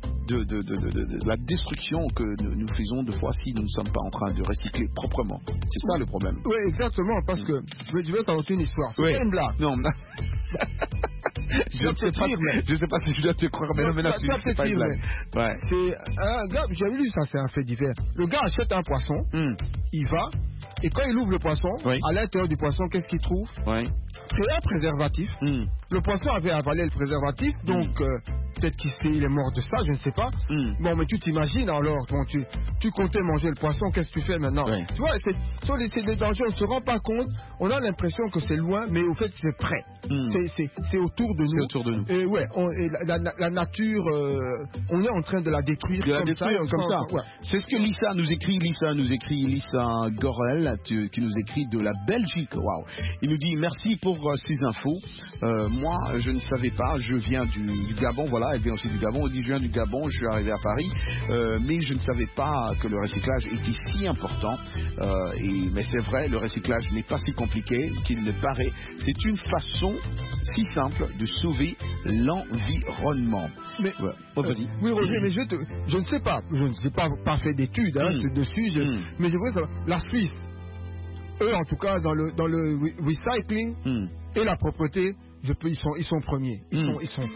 de la destruction que nous faisons de fois si nous ne sommes pas en train de recycler proprement. C'est ça le problème. Oui, exactement, parce que je vais t'annoncer une histoire. C'est pas une blague. Non, je ne sais pas si je dois te croire, mais non, c'est pas une blague. Ouais. C'est un gars, j'avais lu ça, c'est un fait divers. Le gars achète un poisson, il va, et quand il ouvre le poisson, à l'intérieur du poisson, qu'est-ce qu'il trouve? C'est un préservatif. Le poisson avait avalé le préservatif, donc peut-être qu'il est mort de ça, je ne sais pas. Bon, mais tu t'imagines alors, bon, tu comptais manger le poisson, qu'est-ce que tu fais maintenant? Tu vois, c'est des dangers, on ne se rend pas compte, on a l'impression que c'est loin, mais au fait c'est près. C'est autour de nous. C'est autour de nous. Et ouais, la nature, on est en train de la détruire comme ça. Ouais. C'est ce que Lisa nous écrit. Lisa Gorel qui nous écrit de la Belgique. Waouh. Il nous dit merci pour ces infos. Moi, je ne savais pas. Je viens du Gabon. Voilà, elle vient aussi du Gabon. Elle dit je viens du Gabon. Je suis arrivé à Paris, mais je ne savais pas que le recyclage était si important. Mais c'est vrai, le recyclage n'est pas si compliqué qu'il ne paraît. C'est une façon si simple de sauver l'environnement. Mais vas-y. Oui, Roger, mais je ne sais pas. Je ne sais pas fait d'études dessus. Mais je voudrais savoir. La Suisse, eux en tout cas dans le recycling et la propreté, ils sont premiers. Ils sont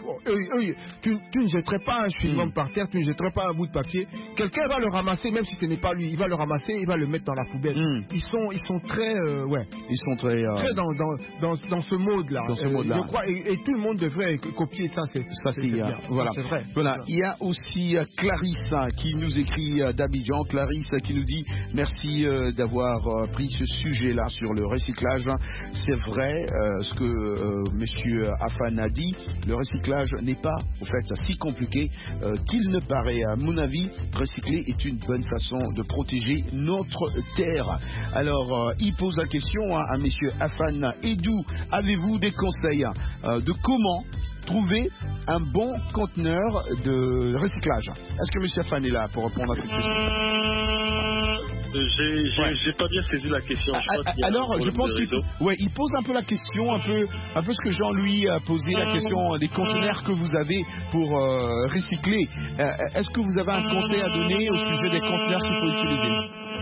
tu ne jetterais pas un chewing-gum par terre, tu ne jetterais pas un bout de papier. Quelqu'un va le ramasser, même si ce n'est pas lui. Il va le ramasser, il va le mettre dans la poubelle. Ils sont très, Ils sont très dans ce mode-là. Je crois, et tout le monde devrait copier ça. C'est bien. Voilà. C'est vrai. Voilà. Il y a aussi Clarisse qui nous écrit d'Abidjan. Clarisse qui nous dit merci d'avoir pris ce sujet-là sur le recyclage. C'est vrai, ce que Monsieur Afan a dit, le recyclage n'est pas au fait si compliqué qu'il ne paraît. À mon avis, recycler est une bonne façon de protéger notre terre. Alors, il pose la question à Monsieur Afan Edou, avez-vous des conseils de comment trouver un bon conteneur de recyclage? Est-ce que Monsieur Afan est là pour répondre à cette question? J'ai pas bien saisi la question. Alors, je pense qu'il pose un peu la question, un peu ce que Jean-Louis a posé, la question des conteneurs que vous avez pour recycler. Est-ce que vous avez un conseil à donner au sujet des conteneurs qu'il faut utiliser?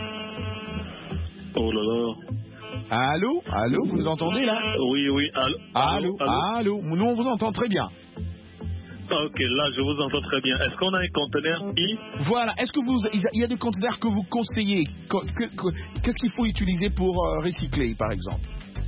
Oh là là. Allô, vous nous entendez là? Oui, allô. Nous, on vous entend très bien. Ok, là, je vous entends très bien. Est-ce qu'on a un conteneur qui... Voilà, est-ce que il y a des conteneurs que vous conseillez? Qu'est-ce qu'il faut utiliser pour recycler, par exemple?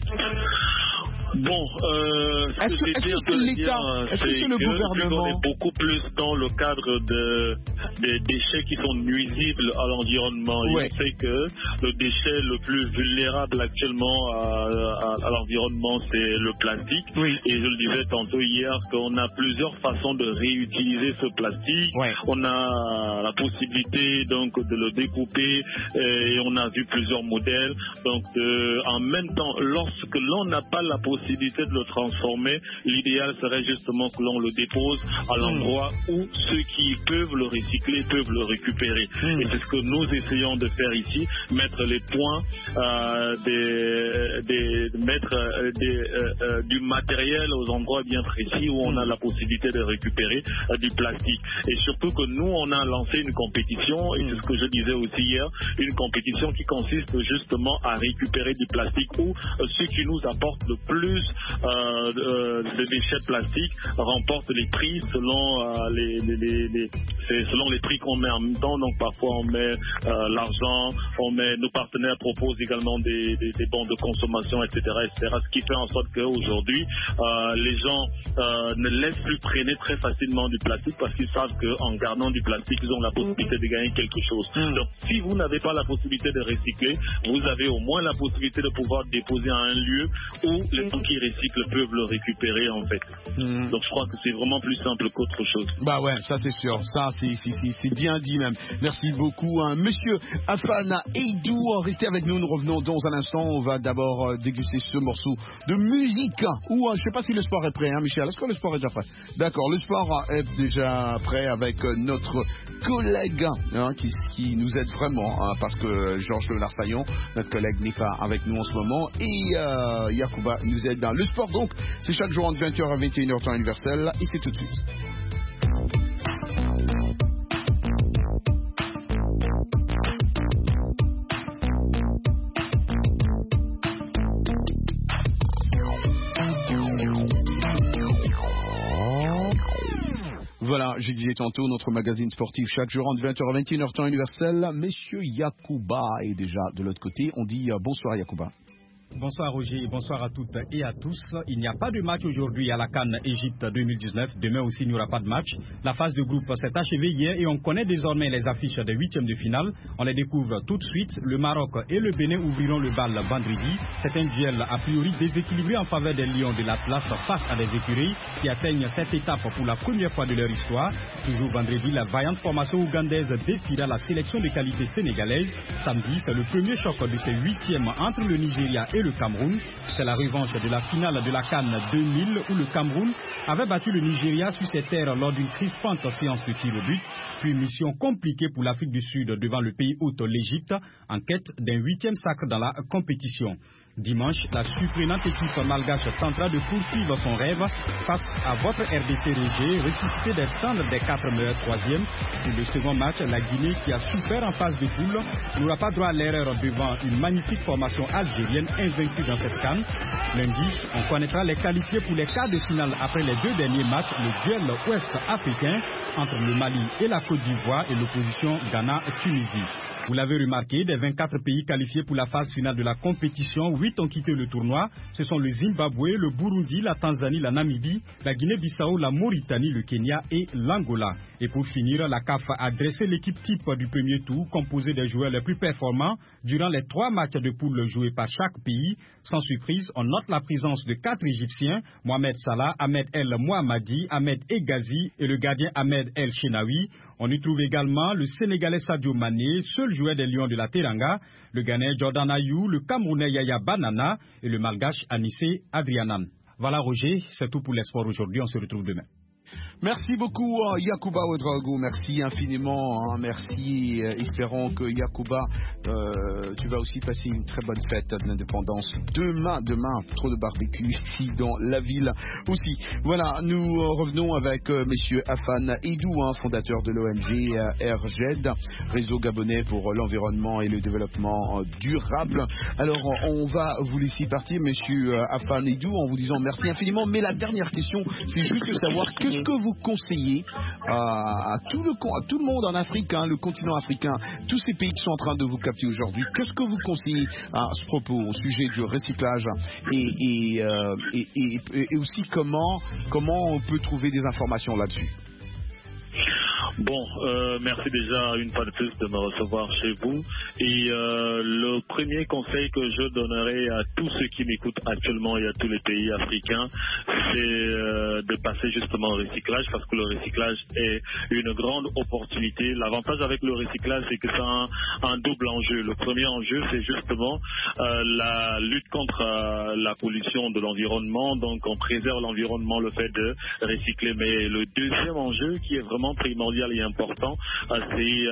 Bon, est-ce que c'est l'État, est-ce que c'est le gouvernement? On est beaucoup plus dans le cadre des déchets qui sont nuisibles à l'environnement. Ouais. Je sais que le déchet le plus vulnérable actuellement à l'environnement, c'est le plastique. Oui. Et je le disais tantôt hier qu'on a plusieurs façons de réutiliser ce plastique. Ouais. On a la possibilité donc de le découper et on a vu plusieurs modèles. Donc en même temps, lorsque l'on n'a pas la possibilité de le transformer, l'idéal serait justement que l'on le dépose à l'endroit où ceux qui peuvent le recycler peuvent le récupérer. Et c'est ce que nous essayons de faire ici, mettre les points, du matériel aux endroits bien précis où on a la possibilité de récupérer du plastique. Et surtout que nous, on a lancé une compétition, et c'est ce que je disais aussi hier, une compétition qui consiste justement à récupérer du plastique où ceux qui nous apportent le plus de déchets plastiques remportent les prix selon selon les prix qu'on met en même temps. Donc parfois on met l'argent, nos partenaires proposent également des bons de consommation, etc., ce qui fait en sorte qu'aujourd'hui les gens ne laissent plus traîner très facilement du plastique parce qu'ils savent qu'en gardant du plastique ils ont la possibilité de gagner quelque chose. Donc si vous n'avez pas la possibilité de recycler, vous avez au moins la possibilité de pouvoir déposer à un lieu où les gens qui recyclent peuvent le récupérer en fait. Donc je crois que c'est vraiment plus simple qu'autre chose. Bah ouais, ça c'est sûr, ça c'est bien dit même. Merci beaucoup, Monsieur Afana Eidou, restez avec nous, nous revenons dans un instant. On va d'abord déguster ce morceau de musique. Ou je sais pas si le sport est prêt, Michel. Est-ce que le sport est déjà prêt? D'accord, le sport est déjà prêt avec notre collègue qui nous aide vraiment, parce que Georges Larsaillon, notre collègue, n'est pas avec nous en ce moment, et Yacouba nous aide dans le sport. Donc c'est chaque jour entre 20h à 21h temps universel, et c'est tout de suite. Voilà, je disais tantôt, notre magazine sportif chaque jour entre 20h à 21h temps universel. Monsieur Yacouba est déjà de l'autre côté. On dit bonsoir Yacouba. Bonsoir Roger, bonsoir à toutes et à tous. Il n'y a pas de match aujourd'hui à la CAN Égypte 2019. Demain aussi, il n'y aura pas de match. La phase de groupe s'est achevée hier et on connaît désormais les affiches des huitièmes de finale. On les découvre tout de suite. Le Maroc et le Bénin ouvriront le bal vendredi. C'est un duel a priori déséquilibré en faveur des Lions de l'Atlas face à des écuries qui atteignent cette étape pour la première fois de leur histoire. Toujours vendredi, la vaillante formation ougandaise défiera la sélection de qualité sénégalaise. Samedi, c'est le premier choc de ces huitièmes entre le Nigeria et le Cameroun. C'est la revanche de la finale de la CAN 2000 où le Cameroun avait battu le Nigeria sur ses terres lors d'une crispante séance de tir au but. Puis mission compliquée pour l'Afrique du Sud devant le pays hôte l'Égypte en quête d'un huitième sacre dans la compétition. Dimanche, la surprenante équipe malgache tentera de poursuivre son rêve face à votre RDC Régé, ressuscité des cendres des 4 meilleurs troisièmes. Pour le second match, la Guinée, qui a souffert en phase de poule, n'aura pas droit à l'erreur devant une magnifique formation algérienne invaincue dans cette CAN. Lundi, on connaîtra les qualifiés pour les quarts de finale après les deux derniers matchs, le duel ouest-africain entre le Mali et la Côte d'Ivoire et l'opposition Ghana-Tunisie. Vous l'avez remarqué, des 24 pays qualifiés pour la phase finale de la compétition, 8 ont quitté le tournoi. Ce sont le Zimbabwe, le Burundi, la Tanzanie, la Namibie, la Guinée-Bissau, la Mauritanie, le Kenya et l'Angola. Et pour finir, la CAF a dressé l'équipe type du premier tour, composée des joueurs les plus performants durant les 3 matchs de poule joués par chaque pays. Sans surprise, on note la présence de 4 Égyptiens, Mohamed Salah, Ahmed El Mohammadi, Ahmed Egazi et le gardien Ahmed El Shenawi. On y trouve également le Sénégalais Sadio Mané, seul joueur des Lions de la Teranga, le Ghanéen Jordan Ayew, le Camerounais Yaya Banana et le Malgache Anissé Adrianan. Voilà Roger, c'est tout pour les sports aujourd'hui, on se retrouve demain. Merci beaucoup Yacouba Ouedraogo, merci infiniment, hein. Merci, espérons que Yacouba, tu vas aussi passer une très bonne fête de l'indépendance demain, trop de barbecue ici dans la ville aussi. Voilà, nous revenons avec monsieur Afan Edou, hein, fondateur de l'ONG RGED, Réseau Gabonais pour l'environnement et le développement durable. Alors on va vous laisser partir monsieur Afan Edou en vous disant merci infiniment, mais la dernière question c'est juste de savoir qu'est-ce que vous conseillez à tout le monde en Afrique, hein, le continent africain, tous ces pays qui sont en train de vous capter aujourd'hui, qu'est-ce que vous conseillez à ce propos au sujet du recyclage et aussi comment on peut trouver des informations là-dessus? Bon, merci déjà une fois de plus de me recevoir chez vous. Et le premier conseil que je donnerai à tous ceux qui m'écoutent actuellement et à tous les pays africains, c'est de passer justement au recyclage, parce que le recyclage est une grande opportunité. L'avantage avec le recyclage, c'est que ça a un double enjeu. Le premier enjeu, c'est justement la lutte contre la pollution de l'environnement. Donc on préserve l'environnement, le fait de recycler. Mais le deuxième enjeu qui est vraiment primordial et important, c'est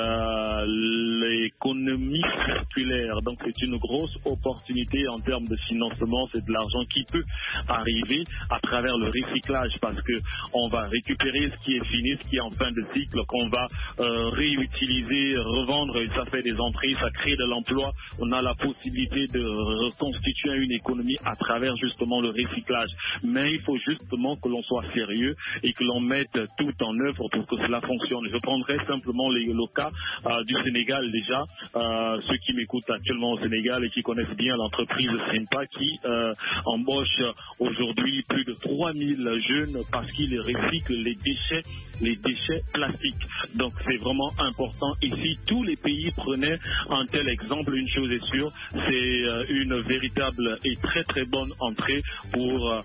l'économie circulaire. Donc c'est une grosse opportunité en termes de financement, c'est de l'argent qui peut arriver à travers le recyclage, parce que on va récupérer ce qui est fini, ce qui est en fin de cycle, qu'on va réutiliser, revendre, et ça fait des entrées, ça crée de l'emploi. On a la possibilité de reconstituer une économie à travers justement le recyclage. Mais il faut justement que l'on soit sérieux et que l'on mette tout en œuvre pour que cela fonctionne. Je prendrai simplement le cas du Sénégal déjà. Ceux qui m'écoutent actuellement au Sénégal et qui connaissent bien l'entreprise Simpa qui embauche aujourd'hui plus de 3000 jeunes parce qu'ils recyclent les déchets plastiques. Donc c'est vraiment important. Ici, tous les pays prenaient un tel exemple. Une chose est sûre, c'est une véritable et très très bonne entrée pour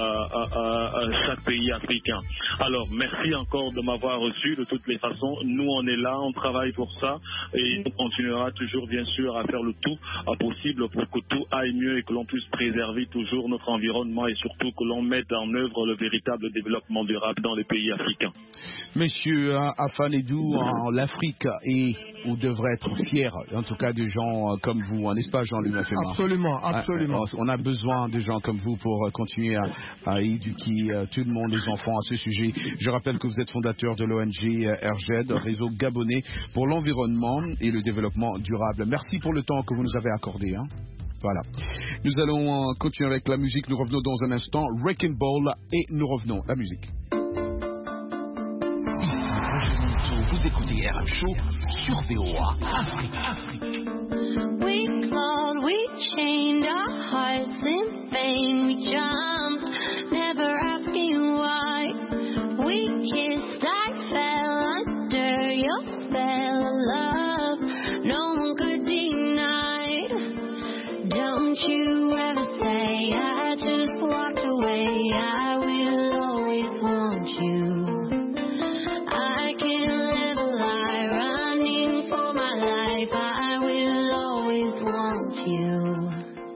chaque pays africain. Alors merci encore de m'avoir reçu. De toutes les façons, nous on est là, on travaille pour ça et on continuera toujours bien sûr à faire le tout possible pour que tout aille mieux et que l'on puisse préserver toujours notre environnement et surtout que l'on mette en œuvre le véritable développement durable dans les pays africains. Monsieur Afan Edou, l'Afrique est ou devrait être fier, en tout cas de gens comme vous, n'est-ce pas Jean-Louis Mafema? Absolument, absolument. On a besoin de gens comme vous pour continuer à éduquer tout le monde, les enfants, à ce sujet. Je rappelle que vous êtes fondateur de l'ONG RGED, Réseau Gabonais pour l'environnement et le développement durable. Merci pour le temps que vous nous avez accordé. Hein. Voilà. Nous allons continuer avec la musique. Nous revenons dans un instant. Wrecking Ball et nous revenons. La musique. Vous écoutez RM Show sur VOA Afrique. We clawed, we chained our hearts in vain. We jumped, never asking why. We kissed, I fell under your spell of love. No one could deny. Don't you ever say I just walked away. I will always want you. I can't live a lie, running for my life. I will always want you.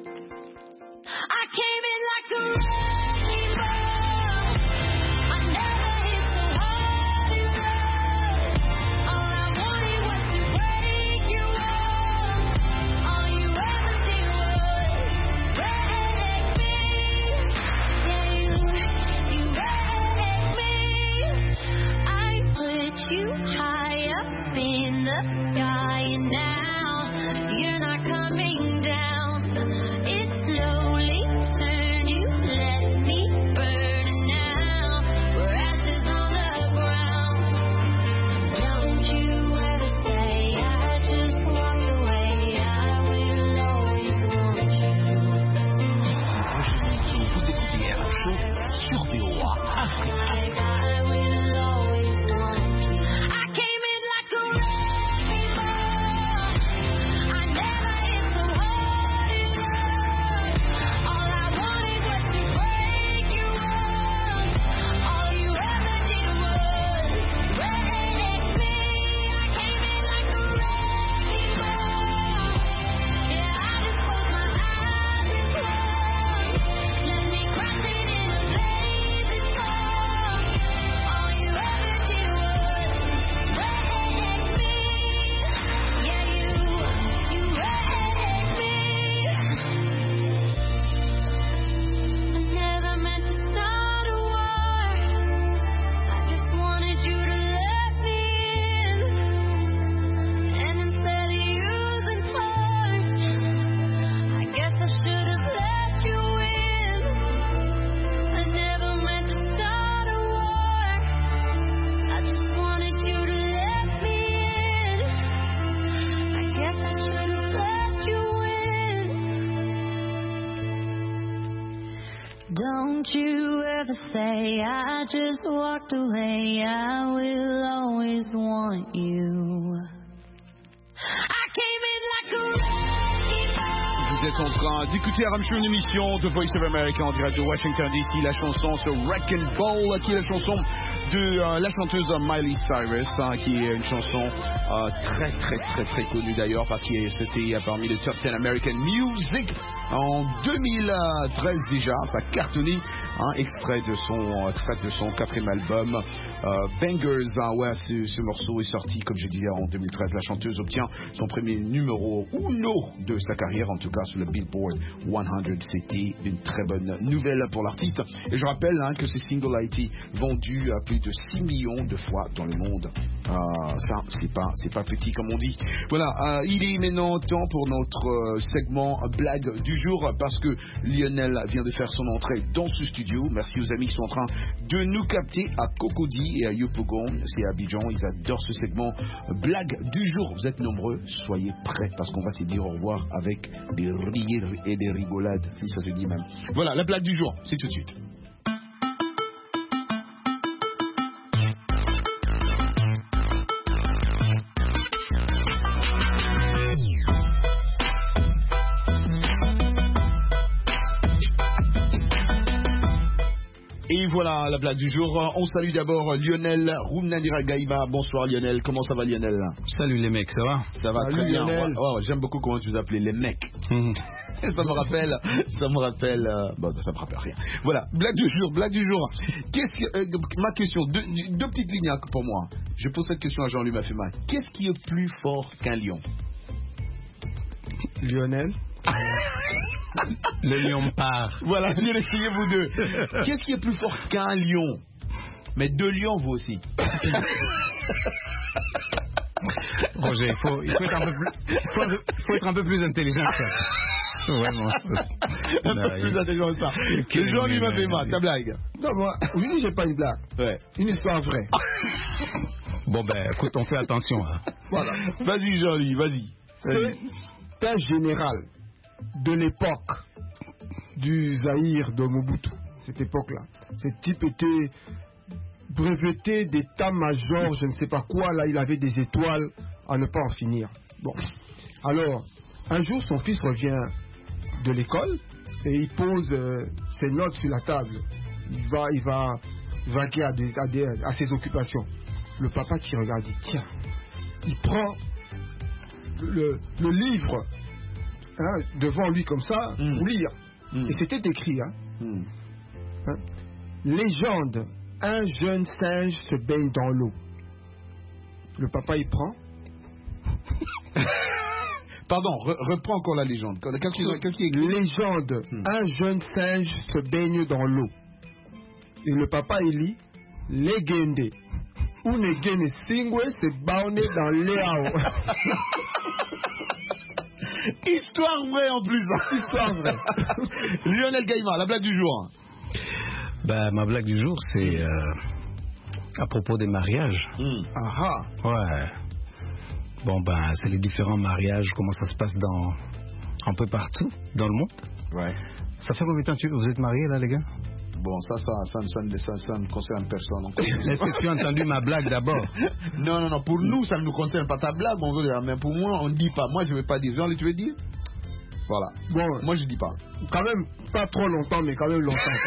Don't you ever say I just walked away. I will always want you. I came in like a wrecking ball. Vous êtes en train d'écouter RM Show, une émission de Voice of America en direct de Washington DC. La chanson c'est Wrecking Ball, qui est la chanson de la chanteuse Miley Cyrus, qui est une chanson très connue d'ailleurs, parce que c'était parmi les top 10 American Music en 2013 déjà. Ça a cartonné, extrait de son quatrième album Bangers. Ouais, ce morceau est sorti, comme je disais, en 2013. La chanteuse obtient son premier numéro 1 de sa carrière, en tout cas sur le Billboard 100. C'était une très bonne nouvelle pour l'artiste. Et je rappelle que ce single a été vendu à plus de 6 millions de fois dans le monde. Ça, c'est pas petit comme on dit. Voilà, il est maintenant temps pour notre segment blague du jour, parce que Lionel vient de faire son entrée dans ce studio. Merci aux amis qui sont en train de nous capter à Cocody et à Yopougon. C'est à Abidjan, ils adorent ce segment blague du jour. Vous êtes nombreux, soyez prêts, parce qu'on va se dire au revoir avec des rires et des rigolades, si ça se dit même. Voilà, la blague du jour, c'est tout de suite. Et voilà la blague du jour. On salue d'abord Lionel Rumnandira Gaïba. Bonsoir Lionel, comment ça va Lionel? Salut les mecs, ça va? Ça va très bien. Oh, j'aime beaucoup comment tu vous appelez les mecs. Ça me rappelle. Bon, ça me rappelle rien. Voilà, blague du jour. Ma question, deux petites lignes pour moi. Je pose cette question à Jean-Louis Mafema. Qu'est-ce qui est plus fort qu'un lion? Lionel. Le lion part. Voilà, je vais essayer vous deux. Qu'est-ce qui est plus fort qu'un lion? Mais deux lions, vous aussi. Roger, il faut être un peu plus intelligent que ça. Vraiment. Un peu plus intelligent que ça. Jean-Louis Mafema, ta blague? Non, moi, oui, j'ai pas une blague. Ouais. Une histoire vraie. Bon, écoute, on fait attention. Voilà. Vas-y, Jean-Louis, vas-y. C'est un général de l'époque du Zaïre de Mobutu, cette époque-là. Ce type était breveté d'état-major, je ne sais pas quoi, là il avait des étoiles à ne pas en finir. Bon, alors, un jour son fils revient de l'école et il pose ses notes sur la table. Il va vaquer à ses occupations. Le papa qui regarde dit, tiens, il prend le livre devant lui comme ça pour lire. Et c'était écrit légende, un jeune singe se baigne dans l'eau. Le papa il prend. Pardon, reprends encore la légende. Qu'est-ce qui est écrit? Légende, un jeune singe se baigne dans l'eau. Et le papa il lit légende, une gene singwe se baune dans l'eau. Histoire vraie en plus. Histoire vraie. Lionel Gaïma, la blague du jour. Ma blague du jour, c'est à propos des mariages. Ouais. Bon, c'est les différents mariages, comment ça se passe un peu partout dans le monde. Ouais. Ça fait combien de temps que vous êtes mariés là, les gars? Bon, ça ne concerne personne. Est-ce que tu as entendu ma blague d'abord? Non, pour nous, ça ne nous concerne pas ta blague, on veut dire, mais pour moi, on ne dit pas. Moi, je ne veux pas dire. Jean, tu veux dire? Voilà. Bon, moi, je ne dis pas. Quand même, pas trop longtemps, mais quand même longtemps.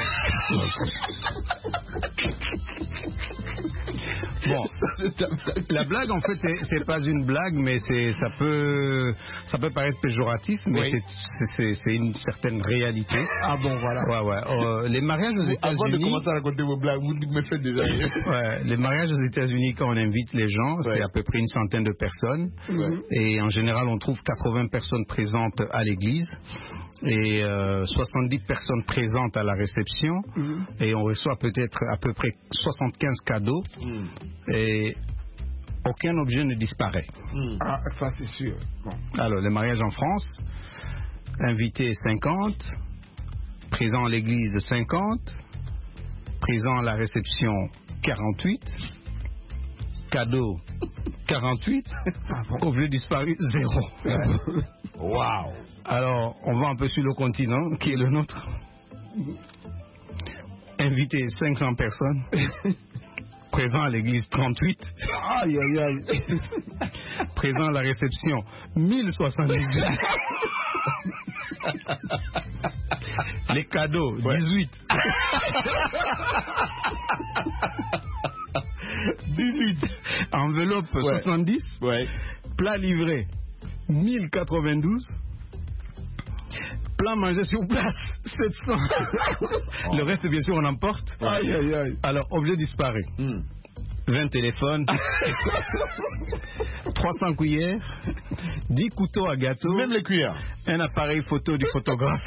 Bon, la blague, en fait, c'est pas une blague, mais ça peut paraître péjoratif, mais oui. c'est une certaine réalité. Ah bon, voilà. Ouais. Les mariages aux États-Unis. Avant de commencer à raconter vos blagues, vous me faites déjà. Ouais, les mariages aux États-Unis, quand on invite les gens, c'est à peu près une centaine de personnes, et en général, on trouve 80 personnes présentes à l'église. Et 70 personnes présentes à la réception, et on reçoit peut-être à peu près 75 cadeaux, et aucun objet ne disparaît. Ah, ça c'est sûr. Bon. Alors, le mariage en France, invité 50, présent à l'église 50, présent à la réception 48, cadeau 48, objet disparu 0. Waouh! Alors, on va un peu sur le continent, qui est le nôtre. invité 500 personnes. Présent à l'église 38. Aïe, aïe, aïe. Présent à la réception 1078. Les cadeaux 18. 18. Enveloppe 70. Plat livré 1092. Plat mangé sur place 700. Le reste, bien sûr, on emporte. Aïe, aïe, aïe. Alors, objet disparu. 20 téléphones, 300 cuillères, 10 couteaux à gâteau, même les cuillères, un appareil photo du photographe,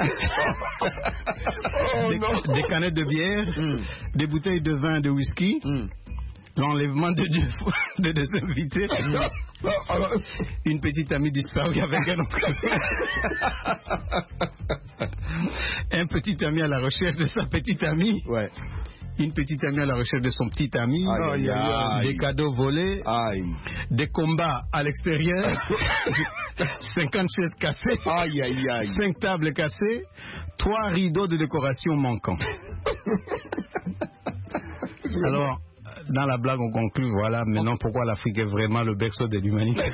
des canettes de bière, des bouteilles de vin, de whisky, l'enlèvement de deux invités, une petite amie disparue avec un autre. Un petit ami à la recherche de sa petite amie. Une petite amie à la recherche de son petit ami, des cadeaux volés, des combats à l'extérieur, 50 chaises cassées, 5 tables cassées, 3 rideaux de décoration manquants. Alors, dans la blague, on conclut, voilà, maintenant pourquoi l'Afrique est vraiment le berceau de l'humanité.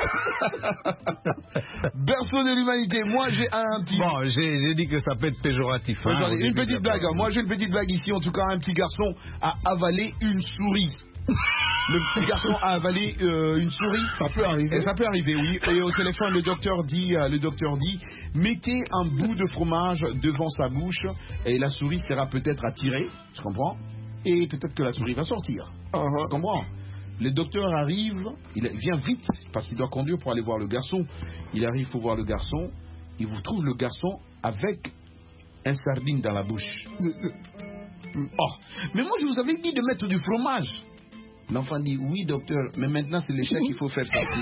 Berceau de l'humanité, moi j'ai un petit... Bon, j'ai dit que ça peut être péjoratif. Une petite blague, moi j'ai une petite blague ici, en tout cas un petit garçon a avalé une souris. Le petit garçon a avalé une souris. Ça peut arriver. Et ça peut arriver, oui. Et au téléphone, le docteur dit, mettez un bout de fromage devant sa bouche et la souris sera peut-être attirée, tu comprends? Et peut-être que la souris va sortir. Tu comprends? Le docteur arrive, il vient vite parce qu'il doit conduire pour aller voir le garçon. Il arrive pour voir le garçon, il vous trouve le garçon avec un sardine dans la bouche. Oh, mais moi je vous avais dit de mettre du fromage. L'enfant dit oui docteur, mais maintenant c'est l'échec qu'il faut faire sortir.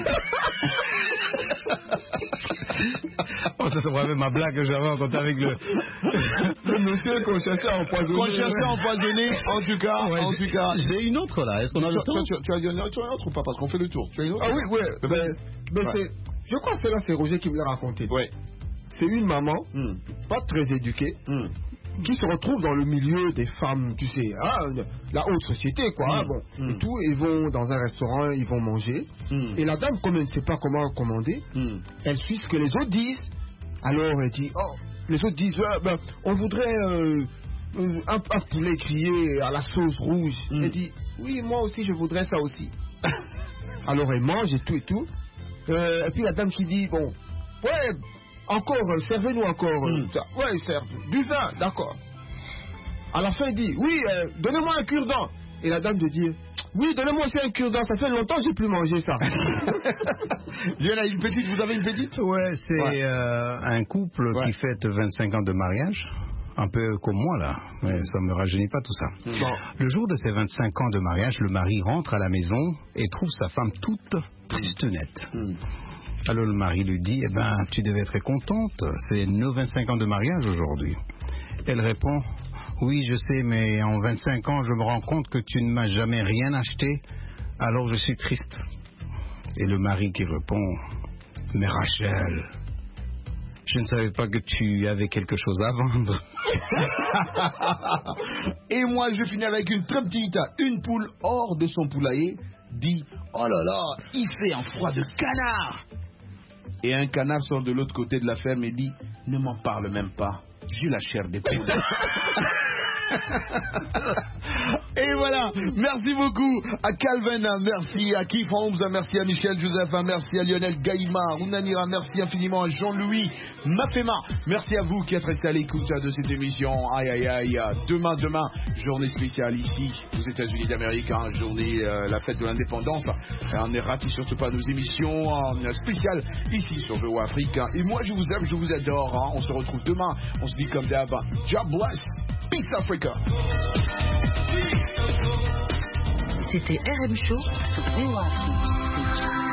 Oh, ça me rappelle ma blague que j'avais racontée avec le monsieur qu'on cherchait à empoisonner. Qu'on cherchait à empoisonner, en tout cas. J'ai une autre là, est-ce qu'on a le temps? Tu as une autre ou pas? Parce qu'on fait le tour. Tu as une autre? Ah oui, je crois que celle-là c'est Roger qui me l'a raconté. C'est une maman, pas très éduquée, qui se retrouve dans le milieu des femmes, tu sais, la haute société, quoi. Et tout, ils vont dans un restaurant, ils vont manger. Et la dame, comme elle ne sait pas comment commander, elle suit ce que les autres disent. Alors elle dit, les autres disent, on voudrait un poulet grillé à la sauce rouge. Elle dit, oui, moi aussi, je voudrais ça aussi. Alors elle mange et tout. Et puis la dame qui dit, bon, encore, servez-nous encore ça. Serve. Du vin, d'accord. À la fin, il dit, oui, donnez-moi un cure-dent. Et la dame de dire, oui, donnez-moi aussi un cure-dent. Ça fait longtemps que j'ai plus mangé ça. Lionel, une petite, vous avez une petite? Ouais, c'est un couple qui fête 25 ans de mariage. Un peu comme moi là, mais ça ne me rajeunit pas tout ça. Le jour de ses 25 ans de mariage, le mari rentre à la maison et trouve sa femme toute tristounette. Alors le mari lui dit, eh ben, tu devais être contente, c'est nos 25 ans de mariage aujourd'hui. Elle répond, oui, je sais, mais en 25 ans, je me rends compte que tu ne m'as jamais rien acheté, alors je suis triste. Et le mari qui répond, mais Rachel, je ne savais pas que tu avais quelque chose à vendre. Et moi, je finis avec une très petite. Une poule hors de son poulailler dit, oh là là, il fait un froid de canard. Et un canard sort de l'autre côté de la ferme et dit, ne m'en parle même pas, j'ai la chair des poules. Et voilà, merci beaucoup à Calvin, merci à Keith Holmes, merci à Michel Joseph, merci à Lionel Gaïma, Ounanira, merci infiniment à Jean-Louis Mafema, merci à vous qui êtes restés à l'écoute de cette émission. Demain, journée spéciale ici aux États-Unis d'Amérique, journée la fête de l'indépendance. On ne rate surtout pas nos émissions spéciales ici sur VOA Afrique. Et moi je vous aime, je vous adore. On se retrouve demain, on se dit comme d'hab, God bless. Peace Africa. C'était RM Show sur VOA Afrique.